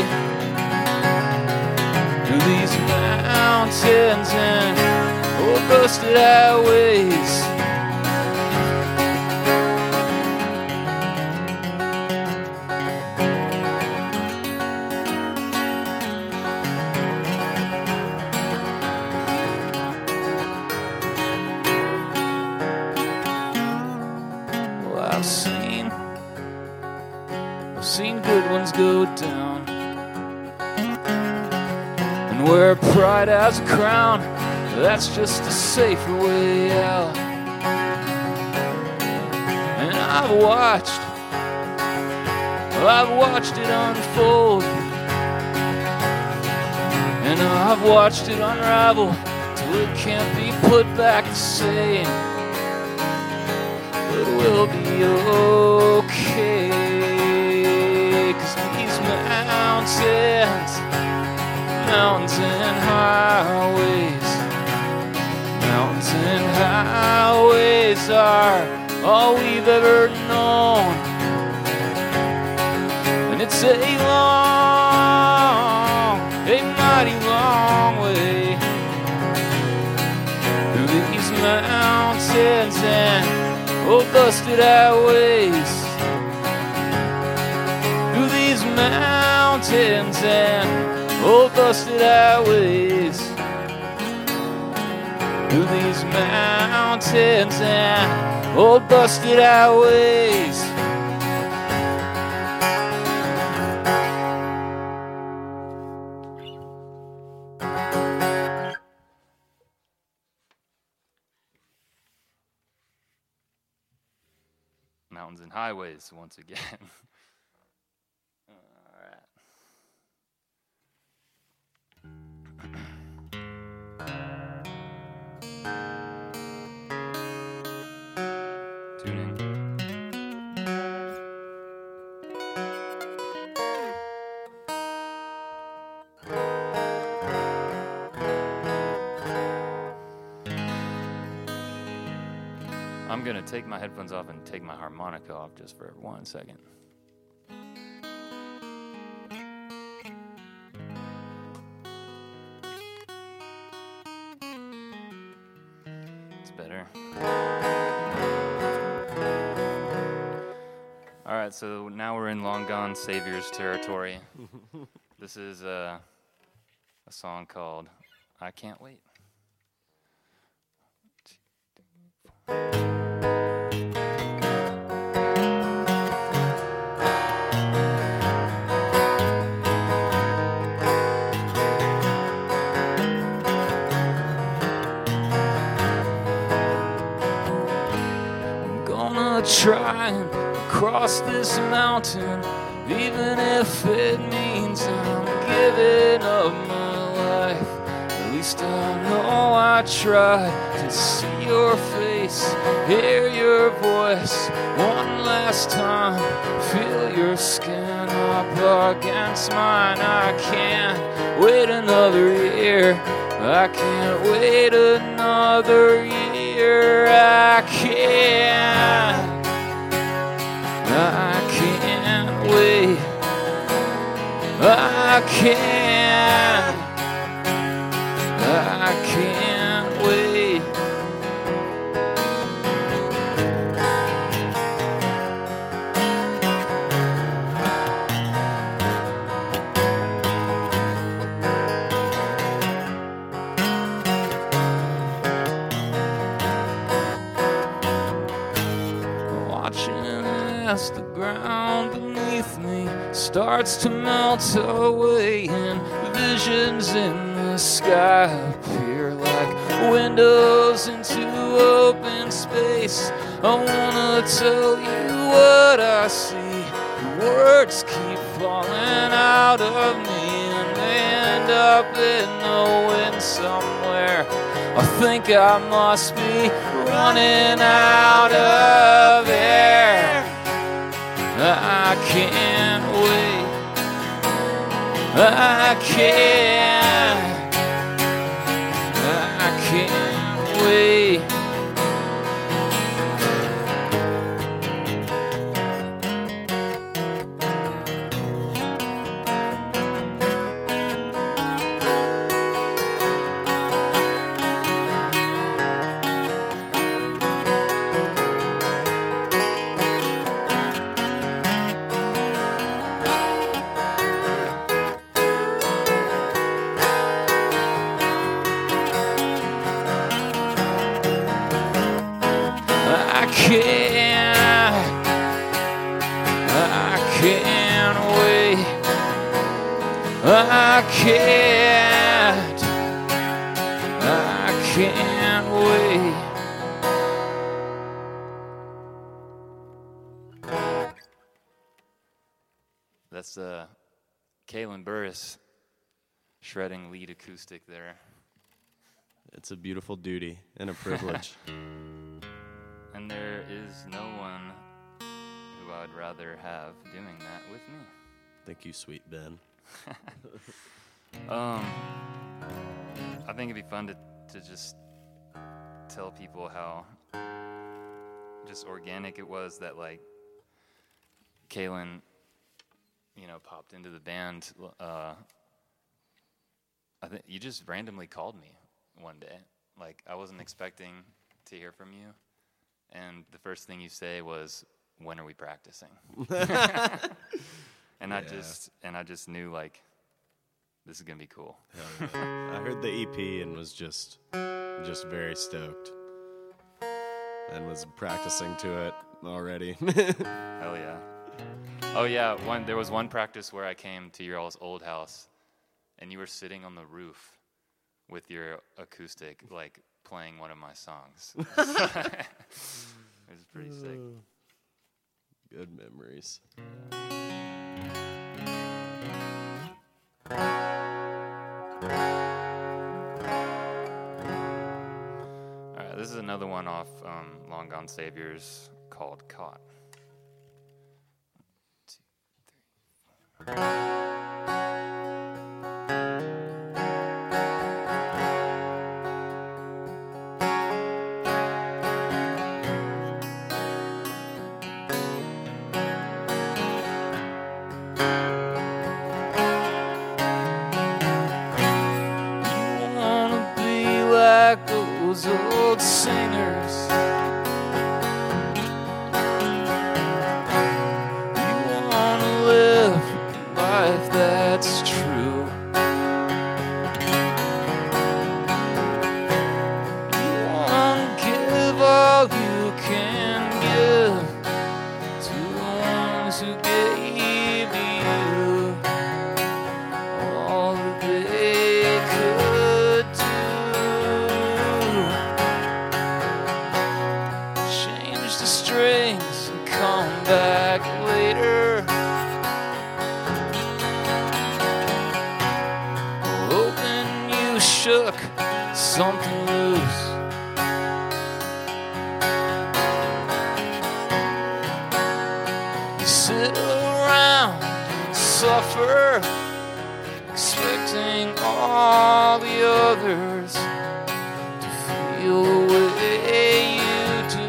through these mountains and oh, busted highways. Well, I've seen, I've seen good ones go down, and where pride has a crown, that's just a safer way out. And I've watched, I've watched it unfold, and I've watched it unravel till it can't be put back the same. But we'll be okay, 'cause these mountains, mountains and highways, mountains and highways are all we've ever known. And it's a long, a mighty long way through these mountains and old busted highways, through these mountains and old busted highways. through these mountains and old busted out ways. Mountains and highways once again. All right. Tune in. I'm going to take my headphones off and take my harmonica off just for one second. It's better. All right, so now we're in Long Gone Savior's territory. This is a, a song called I Can't Wait. Try and cross this mountain, even if it means I'm giving up my life. At least I know I tried to see your face, hear your voice one last time, feel your skin up against mine. I can't wait another year. I can't wait another year. I can't. I can't wait. I can't. I can't wait. As the ground beneath me starts to melt away and visions in the sky appear like windows into open space, I wanna tell you what I see. The words keep falling out of me and they end up in the wind somewhere. I think I must be running out of air. I can't wait. I can't. I can't wait. I can't, I can't wait. I can't, I can't wait. That's uh, Kalen Burris shredding lead acoustic there. It's a beautiful duty and a privilege. And there is no one who I'd rather have doing that with me. Thank you, sweet Ben. um, I think it'd be fun to, to just tell people how just organic it was that, like, Kalen, you know, popped into the band. Uh, I think you just randomly called me one day. Like, I wasn't expecting to hear from you. And the first thing you say was, "When are we practicing?" and I Yeah. just and I just knew, like, this is gonna be cool. Hell yeah. I heard the E P and was just just very stoked and was practicing to it already. Hell yeah. Oh yeah, one there was one practice where I came to your all's old house, and you were sitting on the roof with your acoustic, like playing one of my songs. It was pretty sick. Good memories. All right, this is another one off um, Long Gone Saviors called Caught. One, two, three, four. Those old singers, you wanna live a life that's true. You wanna give all you can give to the ones who gave you all that they could do. Change the strings and come back later. Hoping you shook something loose. You sit around and suffer, expecting all the others to feel the way you do.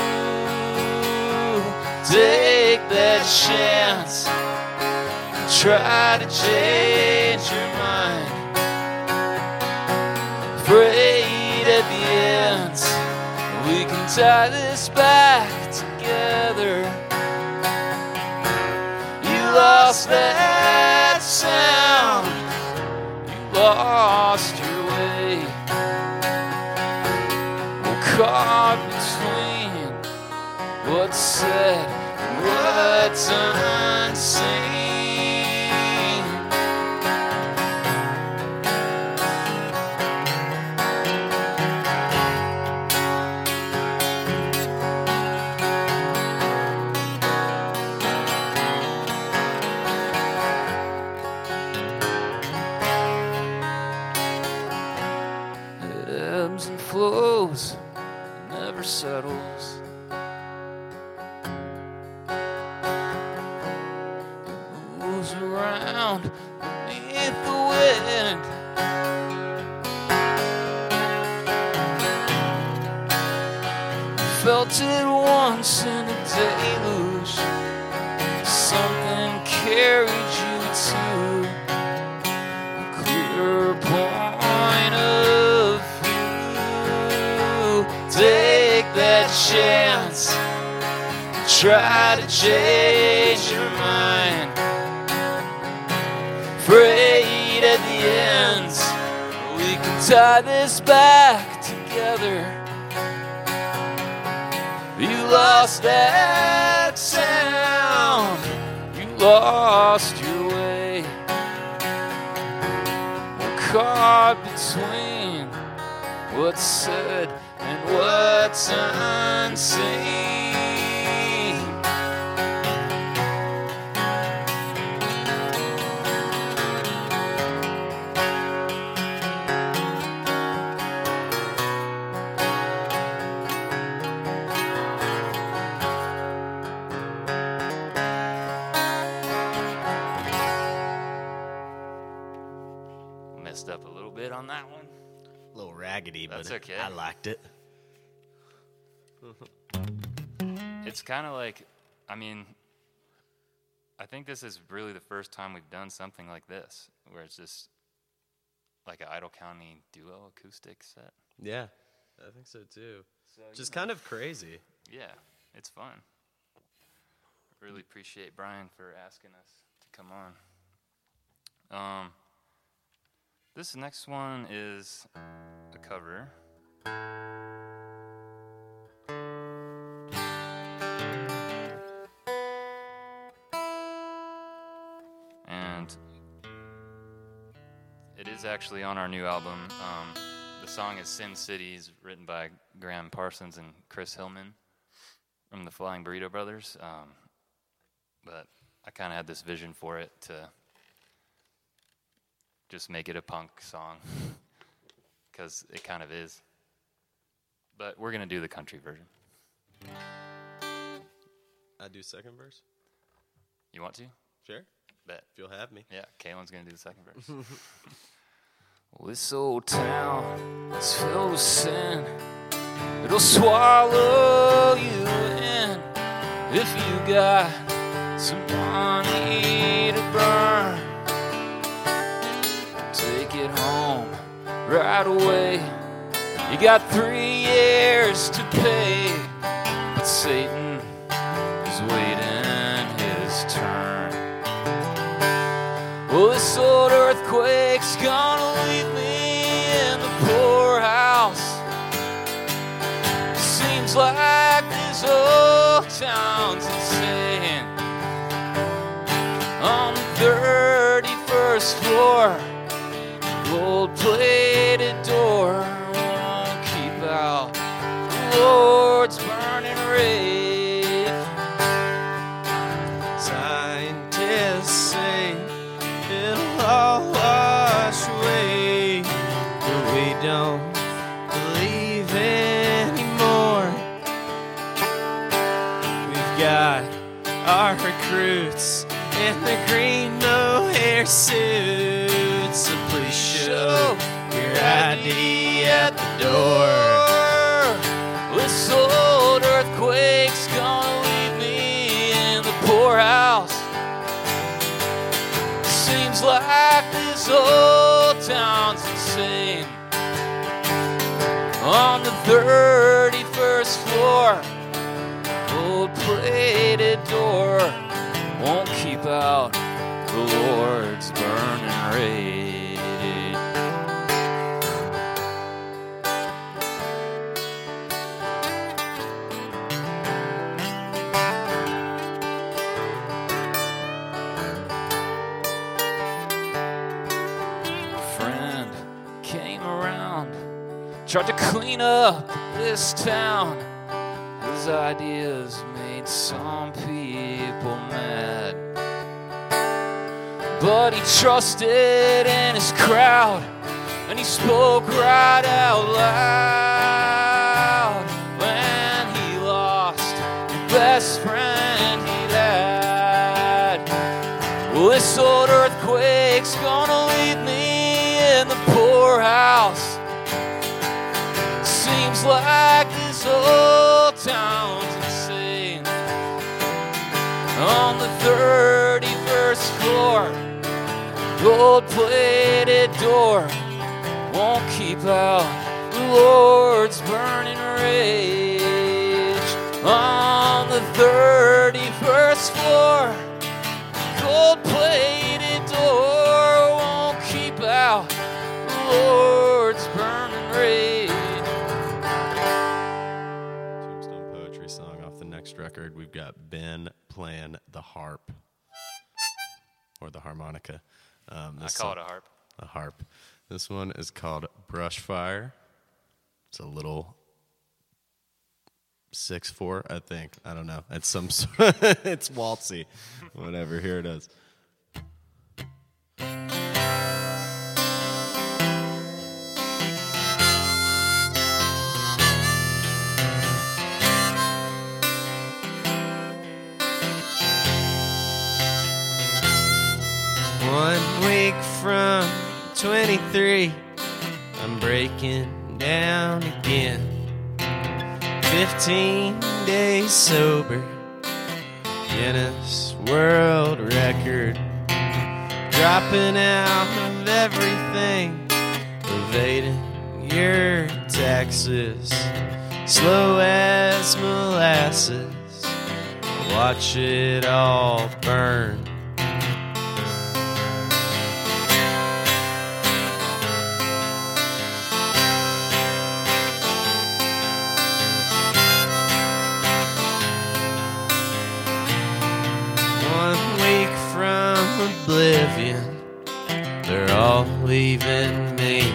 Take that chance and try to change your mind. Afraid at the end we can tie this back together. You lost that sound, you lost your way. We're caught between what's said and what's unseen. It ebbs and flows, never settles. Moves around beneath the wind. Felt it once in a deluge. Something carried you to a clearer point of view. Take that chance, try to change your mind. Afraid at the end we can tie this back together. You lost that sound, you lost your way. We're caught between what's said and what's unseen. Messed up a little bit on that one. A little raggedy, That's but okay. I liked it. It's kind of like, I mean, I think this is really the first time we've done something like this, where it's just like an Idle County duo acoustic set. Yeah, I think so too. So, Just you know, kind of crazy. yeah, it's fun. Really appreciate Brian for asking us to come on. Um, this next one is a cover And it is actually on our new album. Um, the song is Sin Cities, written by Graham Parsons and Chris Hillman from the Flying Burrito Brothers. Um, but I kind of had this vision for it to just make it a punk song, because it kind of is. But we're going to do the country version. I do second verse? You want to? Sure. Bet. If you'll have me. Yeah, Kaylin's going to do the second verse. Well, this old town is filled with sin. It'll swallow you in if you got some money to burn. Take it home right away. You got three years to pay, but Satan is waiting his turn. Well, this old earthquake's gonna leave me in the poorhouse. Seems like this old town's insane. On the thirty-first floor, gold-plated door won't keep out the Lord's burning rage. Scientists say it'll all wash away, but we don't believe anymore. We've got our recruits in the green no-hair suits, so please show your I D at the door. This old earthquake's gonna leave me in the poorhouse. Seems like this old town's insane. On the thirty-first floor, gold-plated door won't keep out the Lord's burning rage. Tried to clean up this town. His ideas made some people mad, but he trusted in his crowd, and he spoke right out loud. When he lost the best friend he'd had, well, this old earthquake's gonna leave me in the poorhouse. Seems like this old town's insane. On the thirty-first floor, gold-plated door won't keep out the Lord's burning rage. On the thirty-first floor, gold-plated door won't keep out the Lord's burning rage. Next record, we've got Ben playing the harp or the harmonica. Um, I call it a harp. A harp. This one is called Brush Fire. It's a little six four, I think. I don't know. It's some sort. It's waltzy. Whatever. Here it is. One week from twenty-three, I'm breaking down again. Fifteen days sober, Guinness World Record. Dropping out of everything, evading your taxes. Slow as molasses, watch it all burn. leaving me.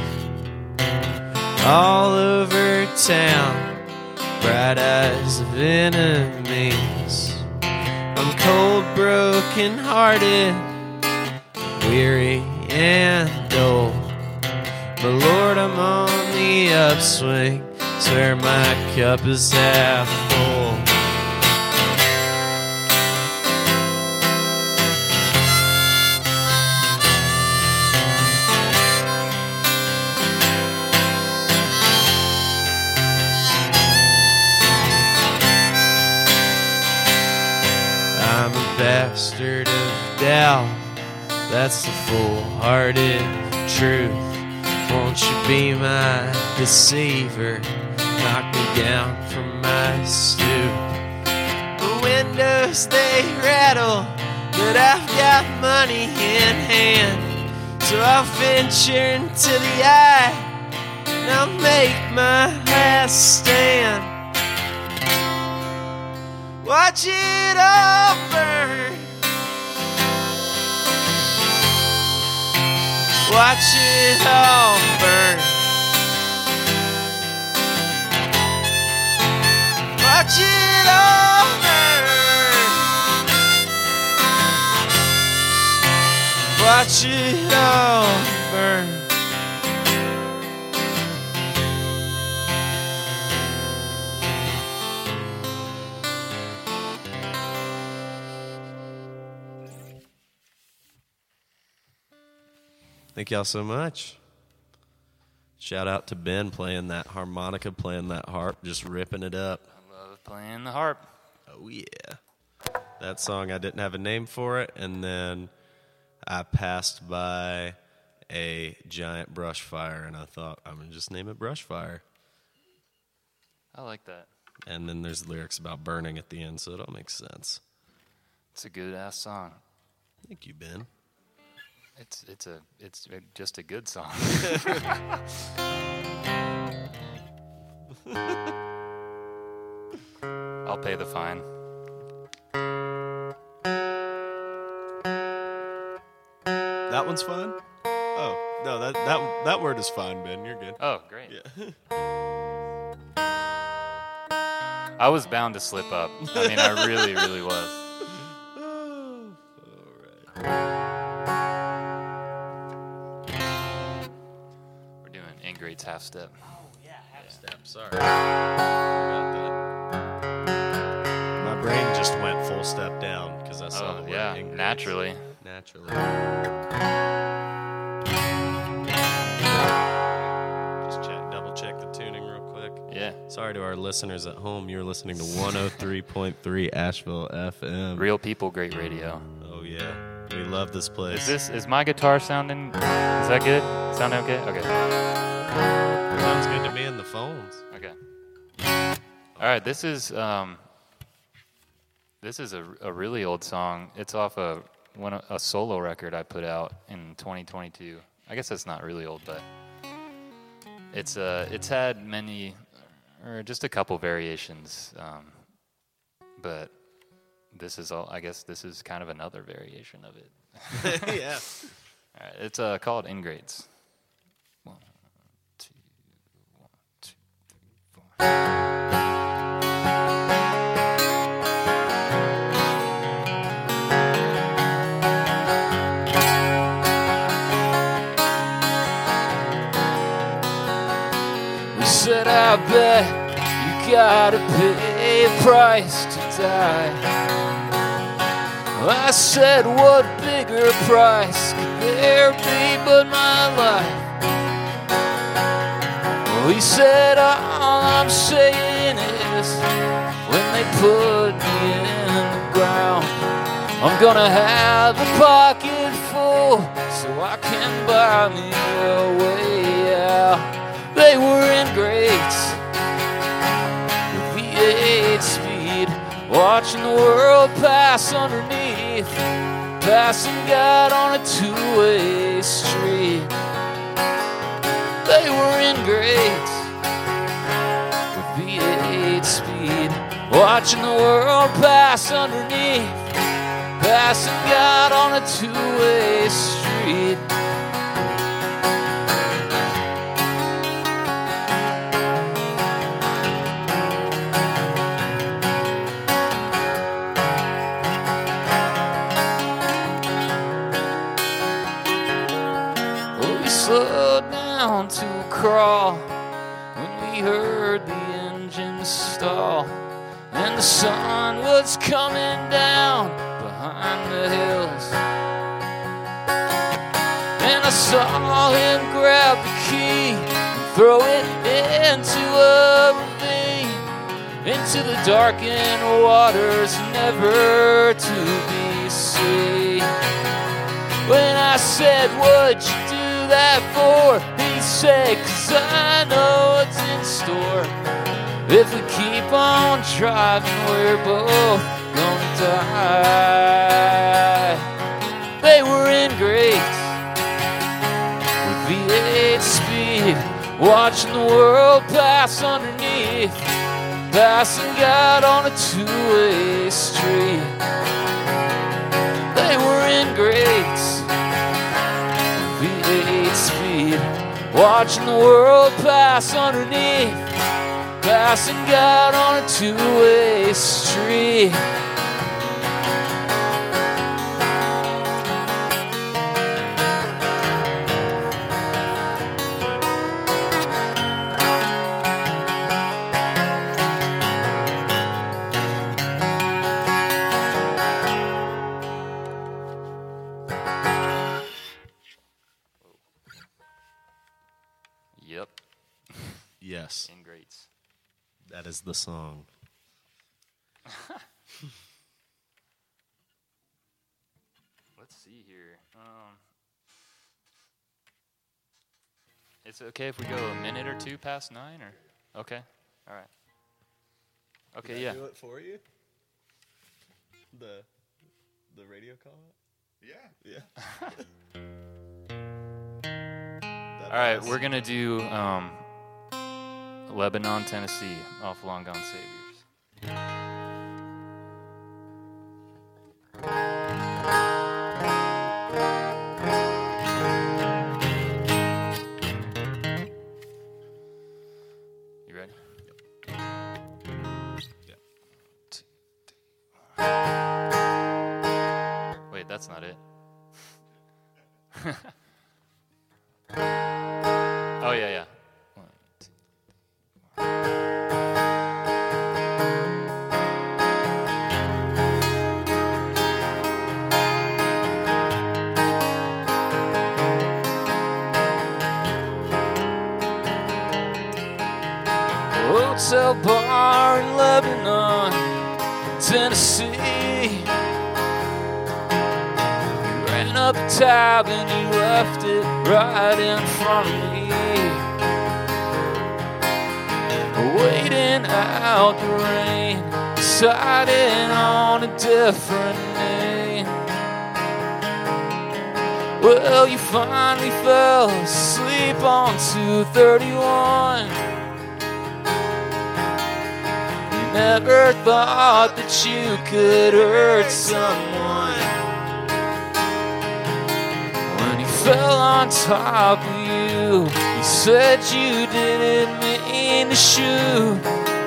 All over town, bright eyes of enemies. I'm cold, broken hearted, weary and old. But Lord, I'm on the upswing, swear my cup is half full. I'm a bastard of doubt, that's the full-hearted truth. Won't you be my deceiver, knock me down from my stoop? The windows, they rattle, but I've got money in hand. So I'll venture into the eye, and I'll make my last stand. Watch it all burn, watch it all burn, watch it all burn, watch it all burn. Thank y'all so much. Shout out to Ben playing that harmonica, playing that harp, just ripping it up. I love playing the harp. Oh, yeah. That song, I didn't have a name for it, and then I passed by a giant brush fire, and I thought, I'm going to just name it Brush Fire. I like that. And then there's lyrics about burning at the end, so it all makes sense. It's a good-ass song. Thank you, Ben. It's it's a it's just a good song. I'll pay the fine. That one's fun? Oh, no, that, that, that word is fine, Ben. You're good. Oh, great. Yeah. I was bound to slip up. I mean, I really, really was. Oh, all right. We're doing Ingrate's half step. Oh, yeah, half step. Sorry. Forgot that. My brain just went full step down because I saw Oh, the word yeah, Ingrates. naturally. Naturally. Just check, double check the tuning real quick. Yeah. Sorry to our listeners at home. You're listening to one oh three point three Asheville F M. Real people, great radio. Oh, yeah. We love this place. Is this is my guitar sounding? Is that good? Sound okay? Okay. Sounds good to me in the phones. Okay. All right. This is um. This is a, a really old song. It's off a one a solo record I put out in twenty twenty-two. I guess that's not really old, but it's uh it's had many or just a couple variations. Um, but this is all. I guess this is kind of another variation of it. Yeah. All right. It's uh called Ingrates. One, two, one, two, three, four. Said, I bet you gotta pay a price to die. I said, what bigger price could there be but my life? Well, he said, all I'm saying is, when they put me in the ground, I'm gonna have a pocket full so I can buy me a way out. They were Ingrates with V eight speed, watching the world pass underneath, passing God on a two-way street. They were Ingrates with V eight speed, watching the world pass underneath, passing God on a two-way street. when we heard the engine stall, and the sun was coming down behind the hills. And I saw him grab the key and throw it into a ravine, into the darkened waters never to be seen. When I said, what'd you do that for? He said, 'cause I know what's in store. If we keep on driving, we're both gonna die. They were in great V eight speed, watching the world pass underneath, passing God on a two-way street. They were in great V eight speed, watching the world pass underneath, passing God on a two-way street. Yep, Yes, in greats. that is the song. Let's see here. Um, it's okay if we go a minute or two past nine, or okay, all right. Okay, yeah. Do it for you. The the radio call. Yeah. Yeah. All right, we're gonna do um, Lebanon, Tennessee, off Long Gone Saviors. You ready? Yep. Wait, that's not it. Oh, yeah, yeah. One, two, Hotel bar in Lebanon, Tennessee. He ran up the tab and he left it right in front of me. Waiting out the rain, deciding on a different name. Well, you finally fell asleep on two thirty-one. Never thought that you could hurt someone. When he fell on top of you, he said you didn't mean to shoot.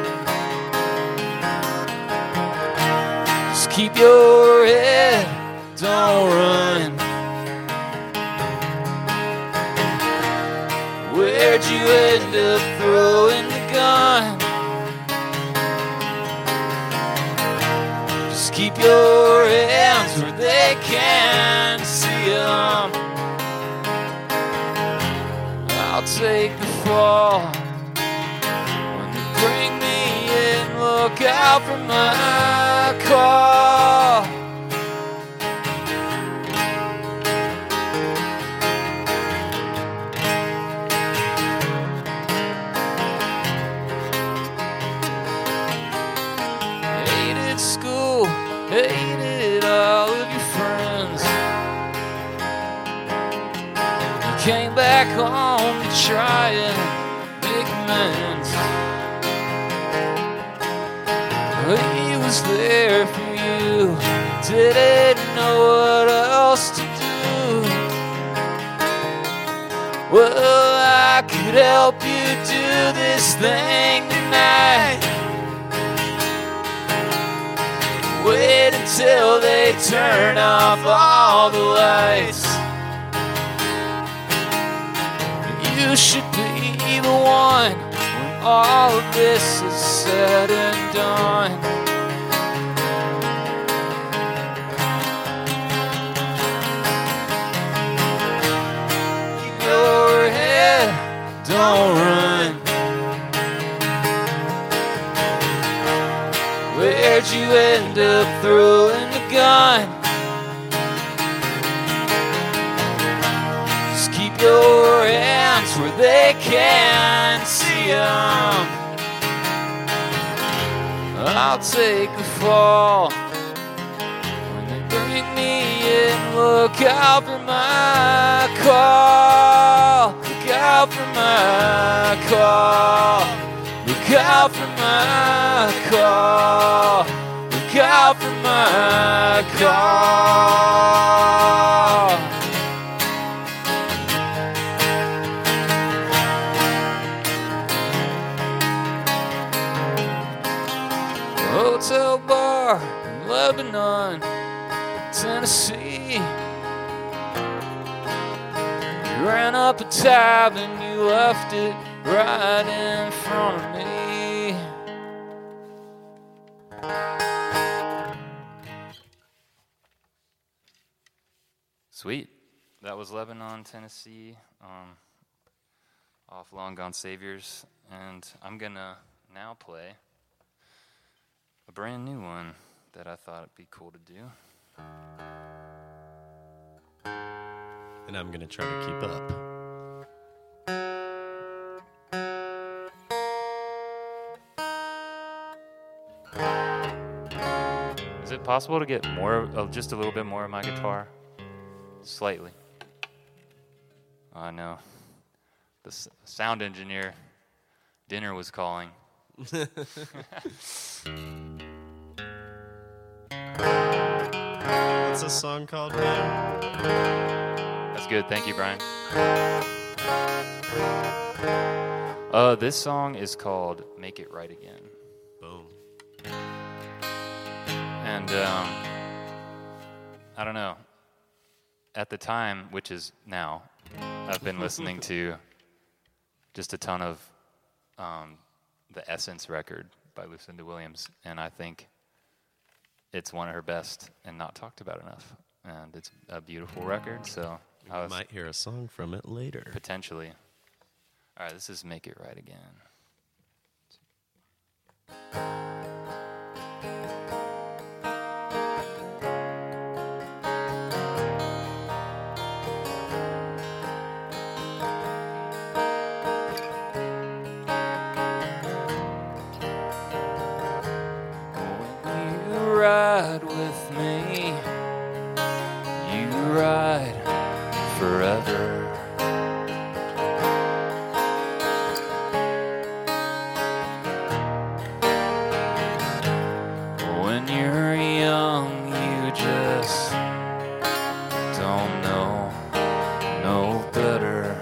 Just keep your head, don't run. Where'd you end up throwing the gun? Keep your hands where they can see them. I'll take the fall. When you bring me in, look out for my call. Hated school, hated all of your friends. You came back home to try and make amends. He was there for you, didn't know what else to do. Well, I could help you do this thing tonight. Wait until they turn off all the lights. You should be the one when all of this is said and done. Keep your head, don't run. Where'd you end up throwing the gun? Just keep your hands where they can see them. I'll take the fall when they bring me in. Look out for my call. Look out for my call. Look out for my call. Look out for my call. Hotel bar in Lebanon, Tennessee. You ran up a tab and you left it right in front of me. Sweet. That was Lebanon, Tennessee, um, off Long Gone Saviors. And I'm going to now play a brand new one that I thought it'd be cool to do. And I'm going to try to keep up. Is it possible to get more of just a little bit more of my guitar? Slightly. Oh, I know. The s- sound engineer, dinner was calling. What's this song called, man? That's good. Thank you, Brian. Uh, this song is called Make It Right Again. Boom. And um, I don't know. At the time, which is now, I've been listening to just a ton of um, the Essence record by Lucinda Williams, and I think it's one of her best and not talked about enough. And it's a beautiful record, so I You was might hear a song from it later. potentially. All right, this is Make It Right Again. Ride with me, you ride forever. When you're young, you just don't know, no better.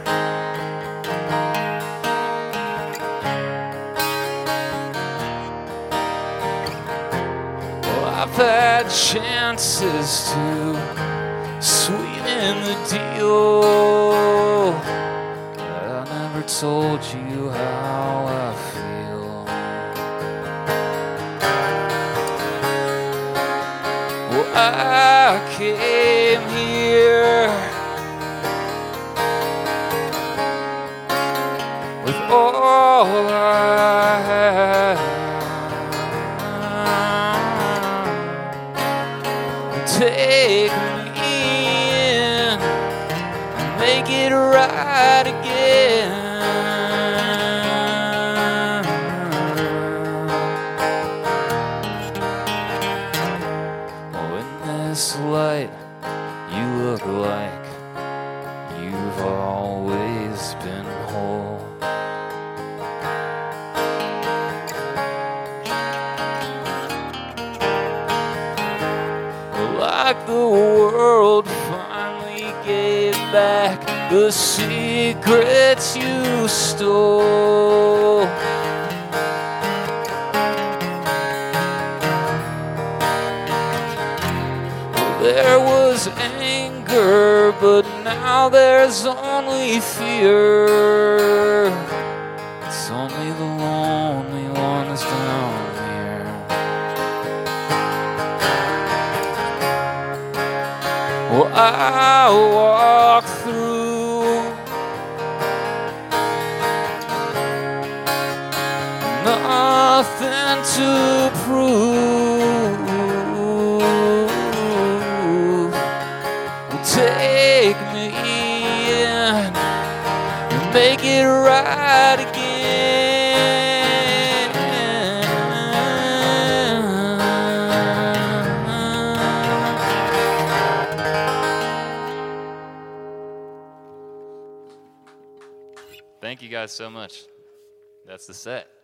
I've had chances to sweeten the deal, but I never told you how I feel. Well, I came here with all I had. Take me in, make it right again. Oh, in this light, you look like you've always been whole. Like the world finally gave back the secrets you stole. There was anger, but now there's only fear. It's only me the lonely ones down here. Well, I walk through nothing to prove. Well, take me in and make it right again. Thank you guys so much. That's the set.